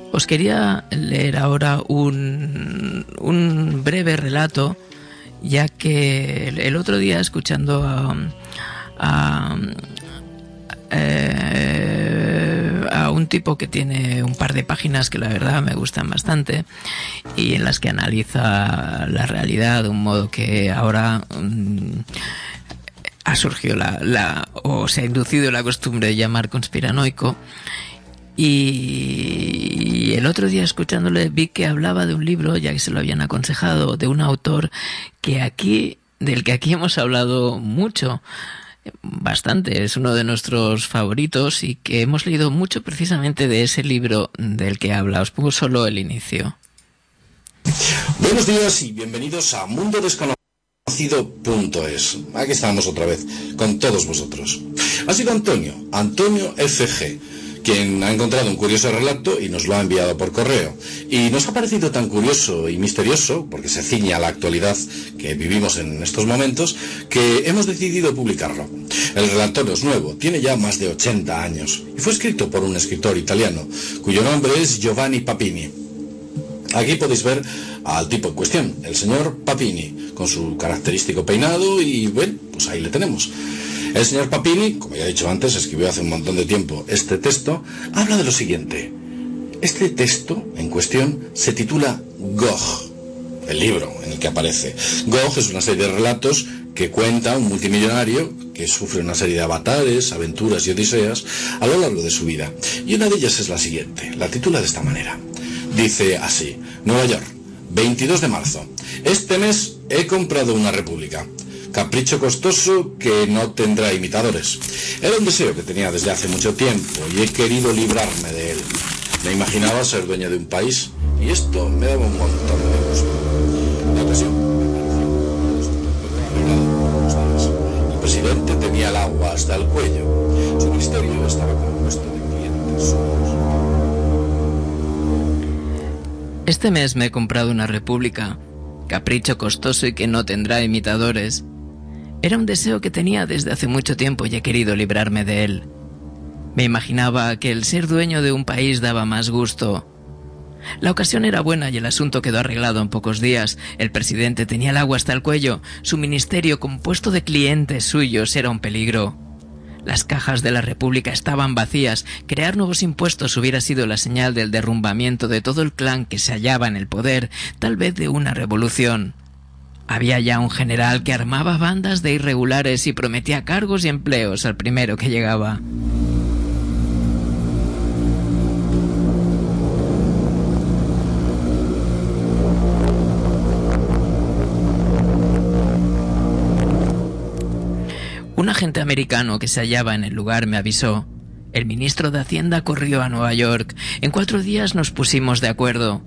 Os quería leer ahora un, un breve relato, ya que el otro día, escuchando a, a, eh, a un tipo que tiene un par de páginas que la verdad me gustan bastante y en las que analiza la realidad de un modo que ahora um, ha surgido la, la o se ha inducido la costumbre de llamar conspiranoico. Y el otro día, escuchándole, vi que hablaba de un libro, ya que se lo habían aconsejado, de un autor que aquí, del que aquí hemos hablado mucho, bastante, es uno de nuestros favoritos y que hemos leído mucho precisamente de ese libro del que habla. Os pongo solo el inicio. Buenos días y bienvenidos a mundo desconocido punto es. Aquí estamos otra vez, con todos vosotros. Ha sido Antonio, Antonio F G, quien ha encontrado un curioso relato y nos lo ha enviado por correo. Y nos ha parecido tan curioso y misterioso, porque se ciñe a la actualidad que vivimos en estos momentos, que hemos decidido publicarlo. El relato no es nuevo, tiene ya más de ochenta años, y fue escrito por un escritor italiano, cuyo nombre es Giovanni Papini. Aquí podéis ver al tipo en cuestión, el señor Papini, con su característico peinado y, bueno, pues ahí le tenemos. El señor Papini, como ya he dicho antes, escribió hace un montón de tiempo este texto, habla de lo siguiente. Este texto en cuestión se titula Gog, el libro en el que aparece. Gog es una serie de relatos que cuenta un multimillonario que sufre una serie de avatares, aventuras y odiseas a lo largo de su vida. Y una de ellas es la siguiente, la titula de esta manera. Dice así: Nueva York, veintidós de marzo. Este mes he comprado una república. Capricho costoso que no tendrá imitadores. Era un deseo que tenía desde hace mucho tiempo y he querido librarme de él. Me imaginaba ser dueño de un país y esto me daba un montón de gusto. La ocasión, el presidente tenía el agua hasta el cuello. Su ministerio estaba compuesto de clientes suyos. Este mes me he comprado una república. Capricho costoso y que no tendrá imitadores. Era un deseo que tenía desde hace mucho tiempo y he querido librarme de él. Me imaginaba que el ser dueño de un país daba más gusto. La ocasión era buena y el asunto quedó arreglado en pocos días. El presidente tenía el agua hasta el cuello. Su ministerio, compuesto de clientes suyos, era un peligro. Las cajas de la República estaban vacías. Crear nuevos impuestos hubiera sido la señal del derrumbamiento de todo el clan que se hallaba en el poder, tal vez de una revolución. Había ya un general que armaba bandas de irregulares y prometía cargos y empleos al primero que llegaba. Un agente americano que se hallaba en el lugar me avisó. El ministro de Hacienda corrió a Nueva York. En cuatro días nos pusimos de acuerdo.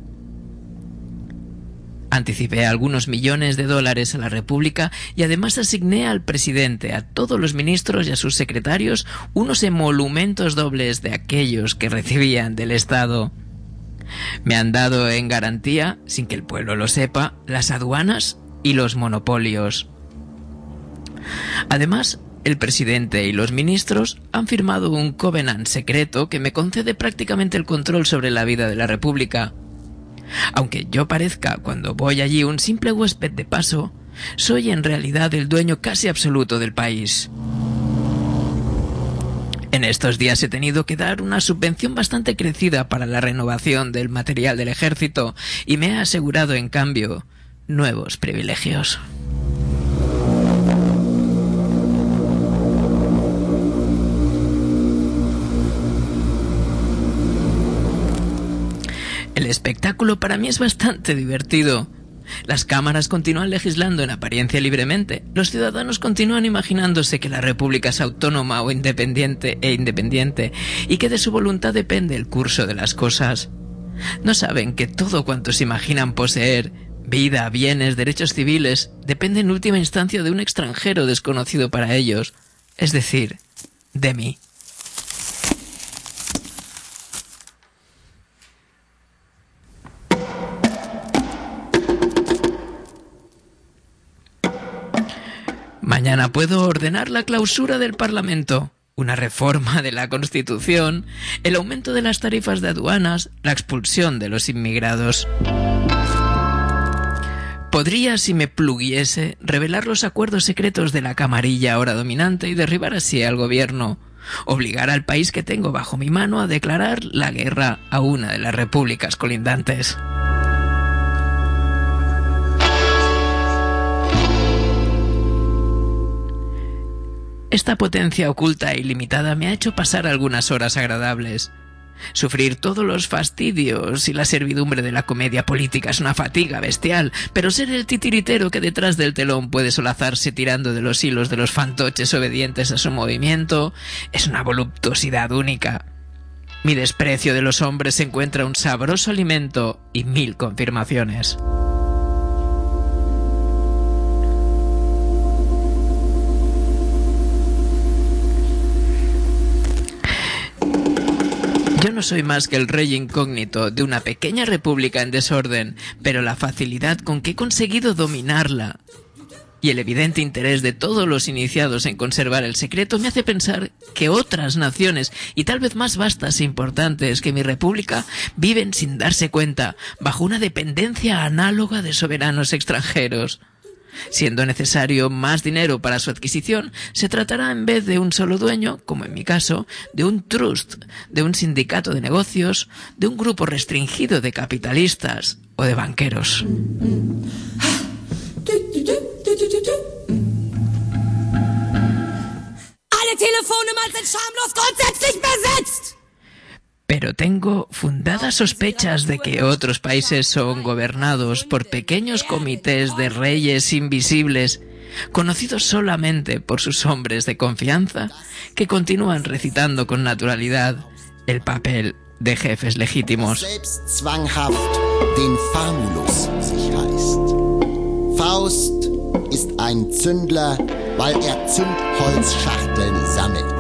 Anticipé algunos millones de dólares a la República y además asigné al presidente, a todos los ministros y a sus secretarios unos emolumentos dobles de aquellos que recibían del Estado. Me han dado en garantía, sin que el pueblo lo sepa, las aduanas y los monopolios. Además, el presidente y los ministros han firmado un covenant secreto que me concede prácticamente el control sobre la vida de la República. Aunque yo parezca, cuando voy allí, un simple huésped de paso, soy en realidad el dueño casi absoluto del país. En estos días he tenido que dar una subvención bastante crecida para la renovación del material del ejército y me he asegurado, en cambio, nuevos privilegios. El espectáculo para mí es bastante divertido. Las cámaras continúan legislando en apariencia libremente. Los ciudadanos continúan imaginándose que la República es autónoma o independiente e independiente y que de su voluntad depende el curso de las cosas. No saben que todo cuanto se imaginan poseer, vida, bienes, derechos civiles, depende en última instancia de un extranjero desconocido para ellos, es decir, de mí. Mañana puedo ordenar la clausura del Parlamento. una reforma de la Constitución, el aumento de las tarifas de aduanas, la expulsión de los inmigrados. Podría, si me pluguiese, revelar los acuerdos secretos de la camarilla ahora dominante y derribar así al gobierno, obligar al país que tengo bajo mi mano a declarar la guerra a una de las repúblicas colindantes. Esta potencia oculta e ilimitada me ha hecho pasar algunas horas agradables. Sufrir todos los fastidios y la servidumbre de la comedia política es una fatiga bestial, pero ser el titiritero que detrás del telón puede solazarse tirando de los hilos de los fantoches obedientes a su movimiento es una voluptuosidad única. Mi desprecio de los hombres encuentra un sabroso alimento y mil confirmaciones. Yo no soy más que el rey incógnito de una pequeña república en desorden, pero la facilidad con que he conseguido dominarla y el evidente interés de todos los iniciados en conservar el secreto me hace pensar que otras naciones, y tal vez más vastas e importantes que mi república, viven sin darse cuenta, bajo una dependencia análoga de soberanos extranjeros. Siendo necesario más dinero para su adquisición, se tratará en vez de un solo dueño, como en mi caso, de un trust, de un sindicato de negocios, de un grupo restringido de capitalistas o de banqueros. Alle Telefonnummern sind schamlos grundsätzlich besetzt! Pero tengo fundadas sospechas de que otros países son gobernados por pequeños comités de reyes invisibles, conocidos solamente por sus hombres de confianza, que continúan recitando con naturalidad el papel de jefes legítimos. Selbstzwanghaft den Famulus sich heißt. Faust ist ein Zündler, weil er Zündholzschachteln sammelt.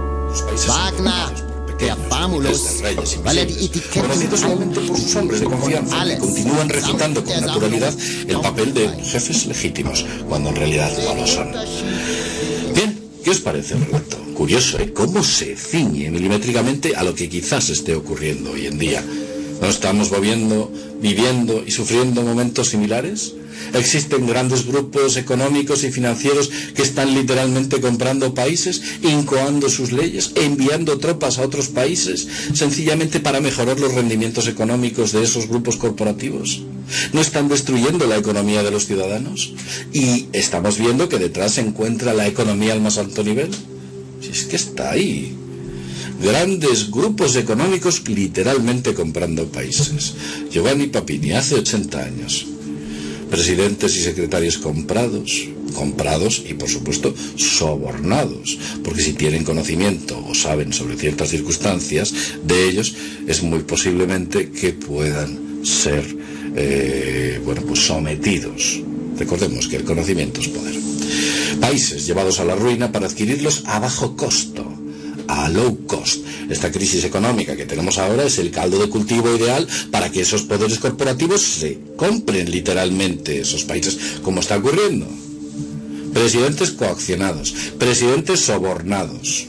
Wagner, der Famulus, weil er die Etiketten conocidos solamente por sus hombres de confianza, que continúan recitando con naturalidad el papel de jefes legítimos, cuando en realidad no lo son. Bien, ¿qué os parece el relato? Curioso, ¿eh? Cómo se ciñe milimétricamente a lo que quizás esté ocurriendo hoy en día. ¿No estamos viviendo, viviendo y sufriendo momentos similares? Existen grandes grupos económicos y financieros que están literalmente comprando países, incoando sus leyes, enviando tropas a otros países, sencillamente para mejorar los rendimientos económicos de esos grupos corporativos. ¿No están destruyendo la economía de los ciudadanos? Y estamos viendo que detrás se encuentra la economía al más alto nivel. Si es que está ahí. Grandes grupos económicos literalmente comprando países. Giovanni Papini, hace ochenta años. Presidentes y secretarios comprados, comprados y por supuesto sobornados, porque si tienen conocimiento o saben sobre ciertas circunstancias de ellos, es muy posiblemente que puedan ser eh, bueno, pues sometidos. Recordemos que el conocimiento es poder. Países llevados a la ruina para adquirirlos a bajo costo, a low cost. Esta crisis económica que tenemos ahora es el caldo de cultivo ideal para que esos poderes corporativos se compren literalmente esos países, como está ocurriendo. Presidentes coaccionados, presidentes sobornados.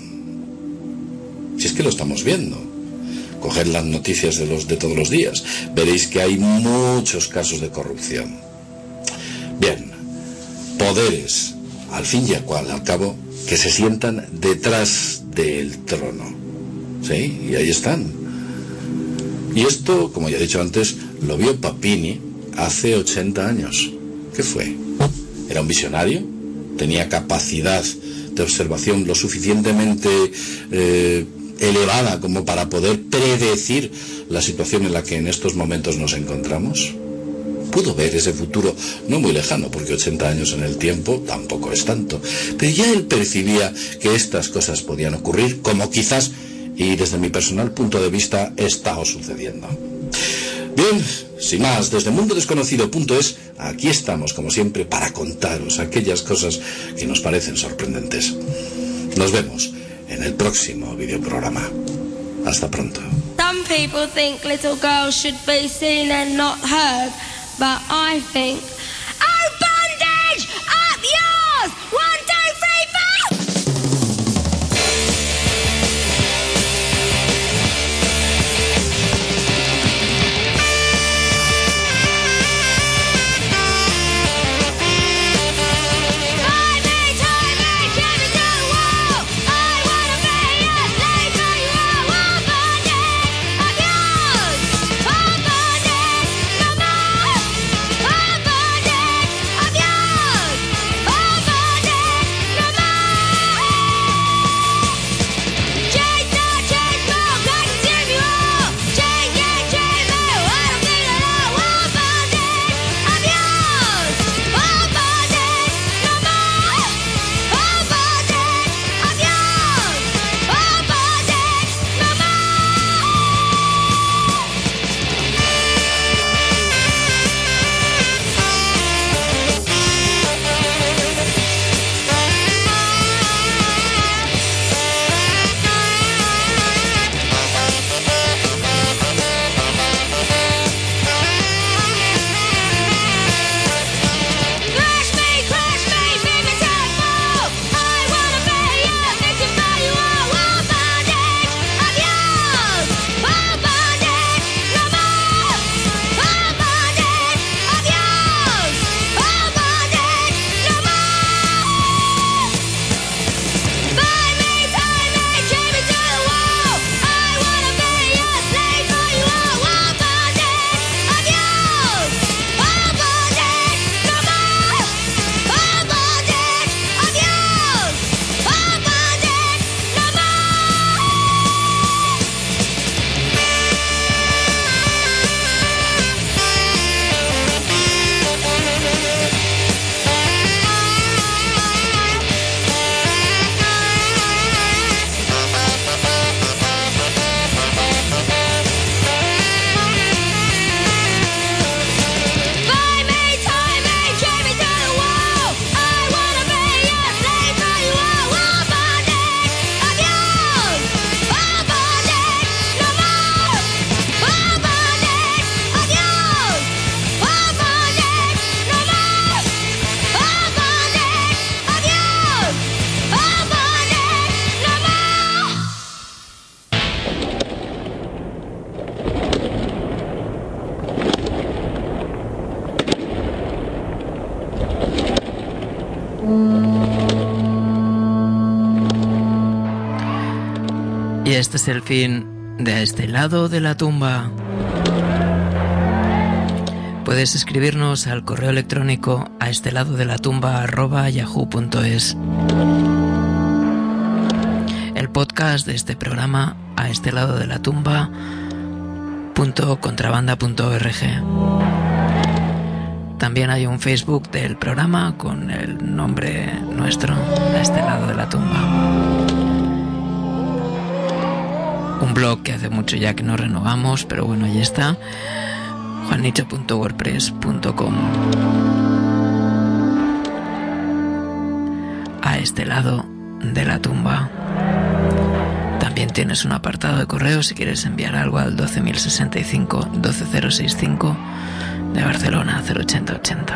Si es que lo estamos viendo. Coged las noticias de los de todos los días, veréis que hay muchos casos de corrupción. Bien, poderes, al fin y al cabo, que se sientan detrás del trono. ¿Sí? Y ahí están. Y esto, como ya he dicho antes, lo vio Papini hace ochenta años. ¿Qué fue? ¿Era un visionario? ¿Tenía capacidad de observación lo suficientemente eh, elevada como para poder predecir la situación en la que en estos momentos nos encontramos? Pudo ver ese futuro no muy lejano, porque ochenta años en el tiempo tampoco es tanto, pero ya él percibía que estas cosas podían ocurrir, como quizás, y desde mi personal punto de vista, está sucediendo. Bien, sin más, desde mundo desconocido punto es, aquí estamos, como siempre, para contaros aquellas cosas que nos parecen sorprendentes. Nos vemos en el próximo videoprograma. Hasta pronto. Some people think little girls should be seen and not heard. But I think, oh, bondage! Up yours! One, two, three, four! Y este es el fin de A este lado de la tumba. Puedes escribirnos al correo electrónico a este lado de la tumba arroba yahoo punto es. El podcast de este programa a este lado de la tumba punto contrabanda punto org. También hay un Facebook del programa con el nombre nuestro, a este lado de la tumba. Un blog que hace mucho ya que no renovamos, pero bueno, ahí está. juannicho punto wordpress punto com. A este lado de la tumba. También tienes un apartado de correo si quieres enviar algo al doce mil sesenta y cinco doce mil sesenta y cinco de Barcelona cero ochenta ochenta.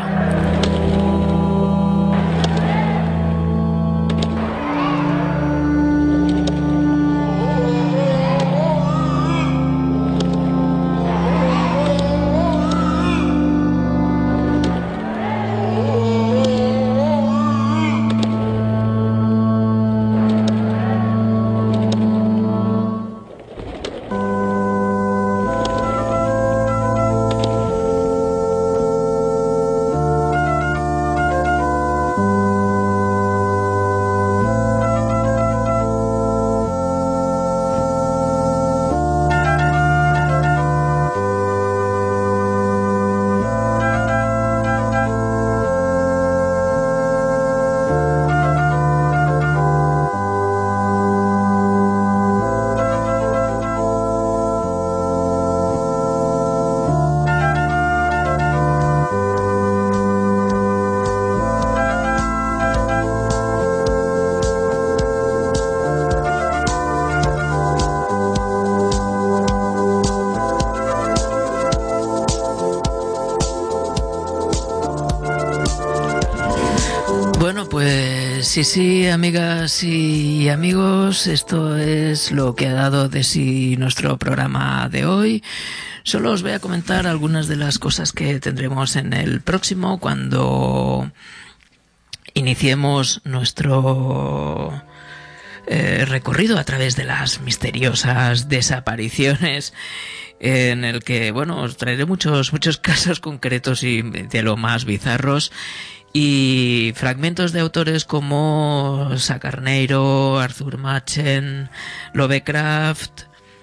Sí, sí, amigas y amigos, esto es lo que ha dado de sí nuestro programa de hoy. Solo os voy a comentar algunas de las cosas que tendremos en el próximo cuando iniciemos nuestro eh, recorrido a través de las misteriosas desapariciones, en el que, bueno, os traeré muchos, muchos casos concretos y de lo más bizarros. Y fragmentos de autores como Sacarneiro, Arthur Machen, Lovecraft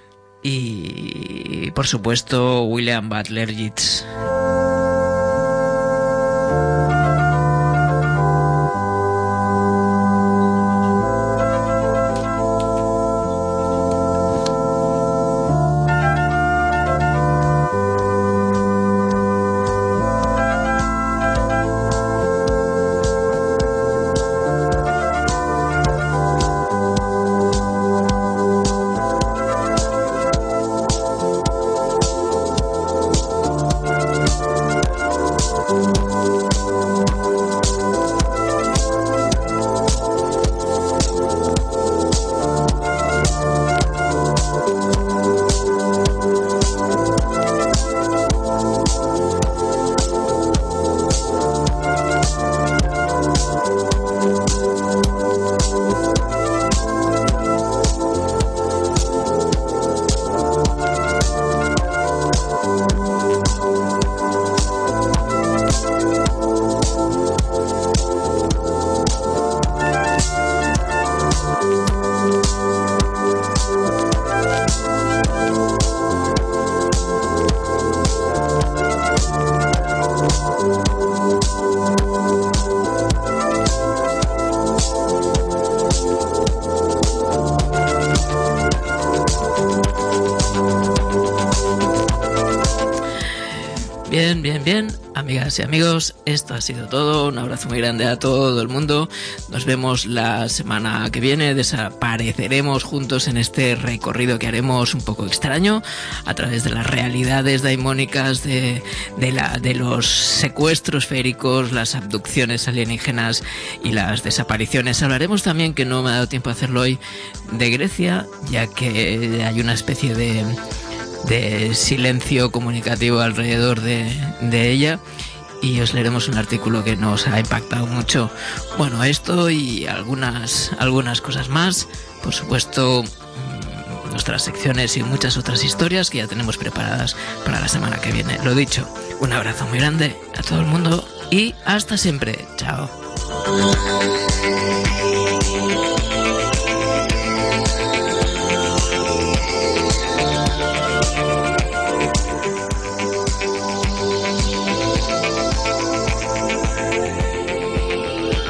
y, por supuesto, William Butler Yeats. Bien, bien, bien, amigas y amigos, esto ha sido todo. Un abrazo muy grande a todo el mundo. Nos vemos la semana que viene. Desapareceremos juntos en este recorrido que haremos un poco extraño a través de las realidades daimónicas de, de, la, de los secuestros féricos, las abducciones alienígenas y las desapariciones. Hablaremos también, que no me ha dado tiempo a hacerlo hoy, de Grecia, ya que hay una especie de... de silencio comunicativo alrededor de, de ella, y os leeremos un artículo que nos ha impactado mucho. Bueno, esto y algunas algunas cosas más. Por supuesto, nuestras secciones y muchas otras historias que ya tenemos preparadas para la semana que viene. Lo dicho, un abrazo muy grande a todo el mundo y hasta siempre. Chao.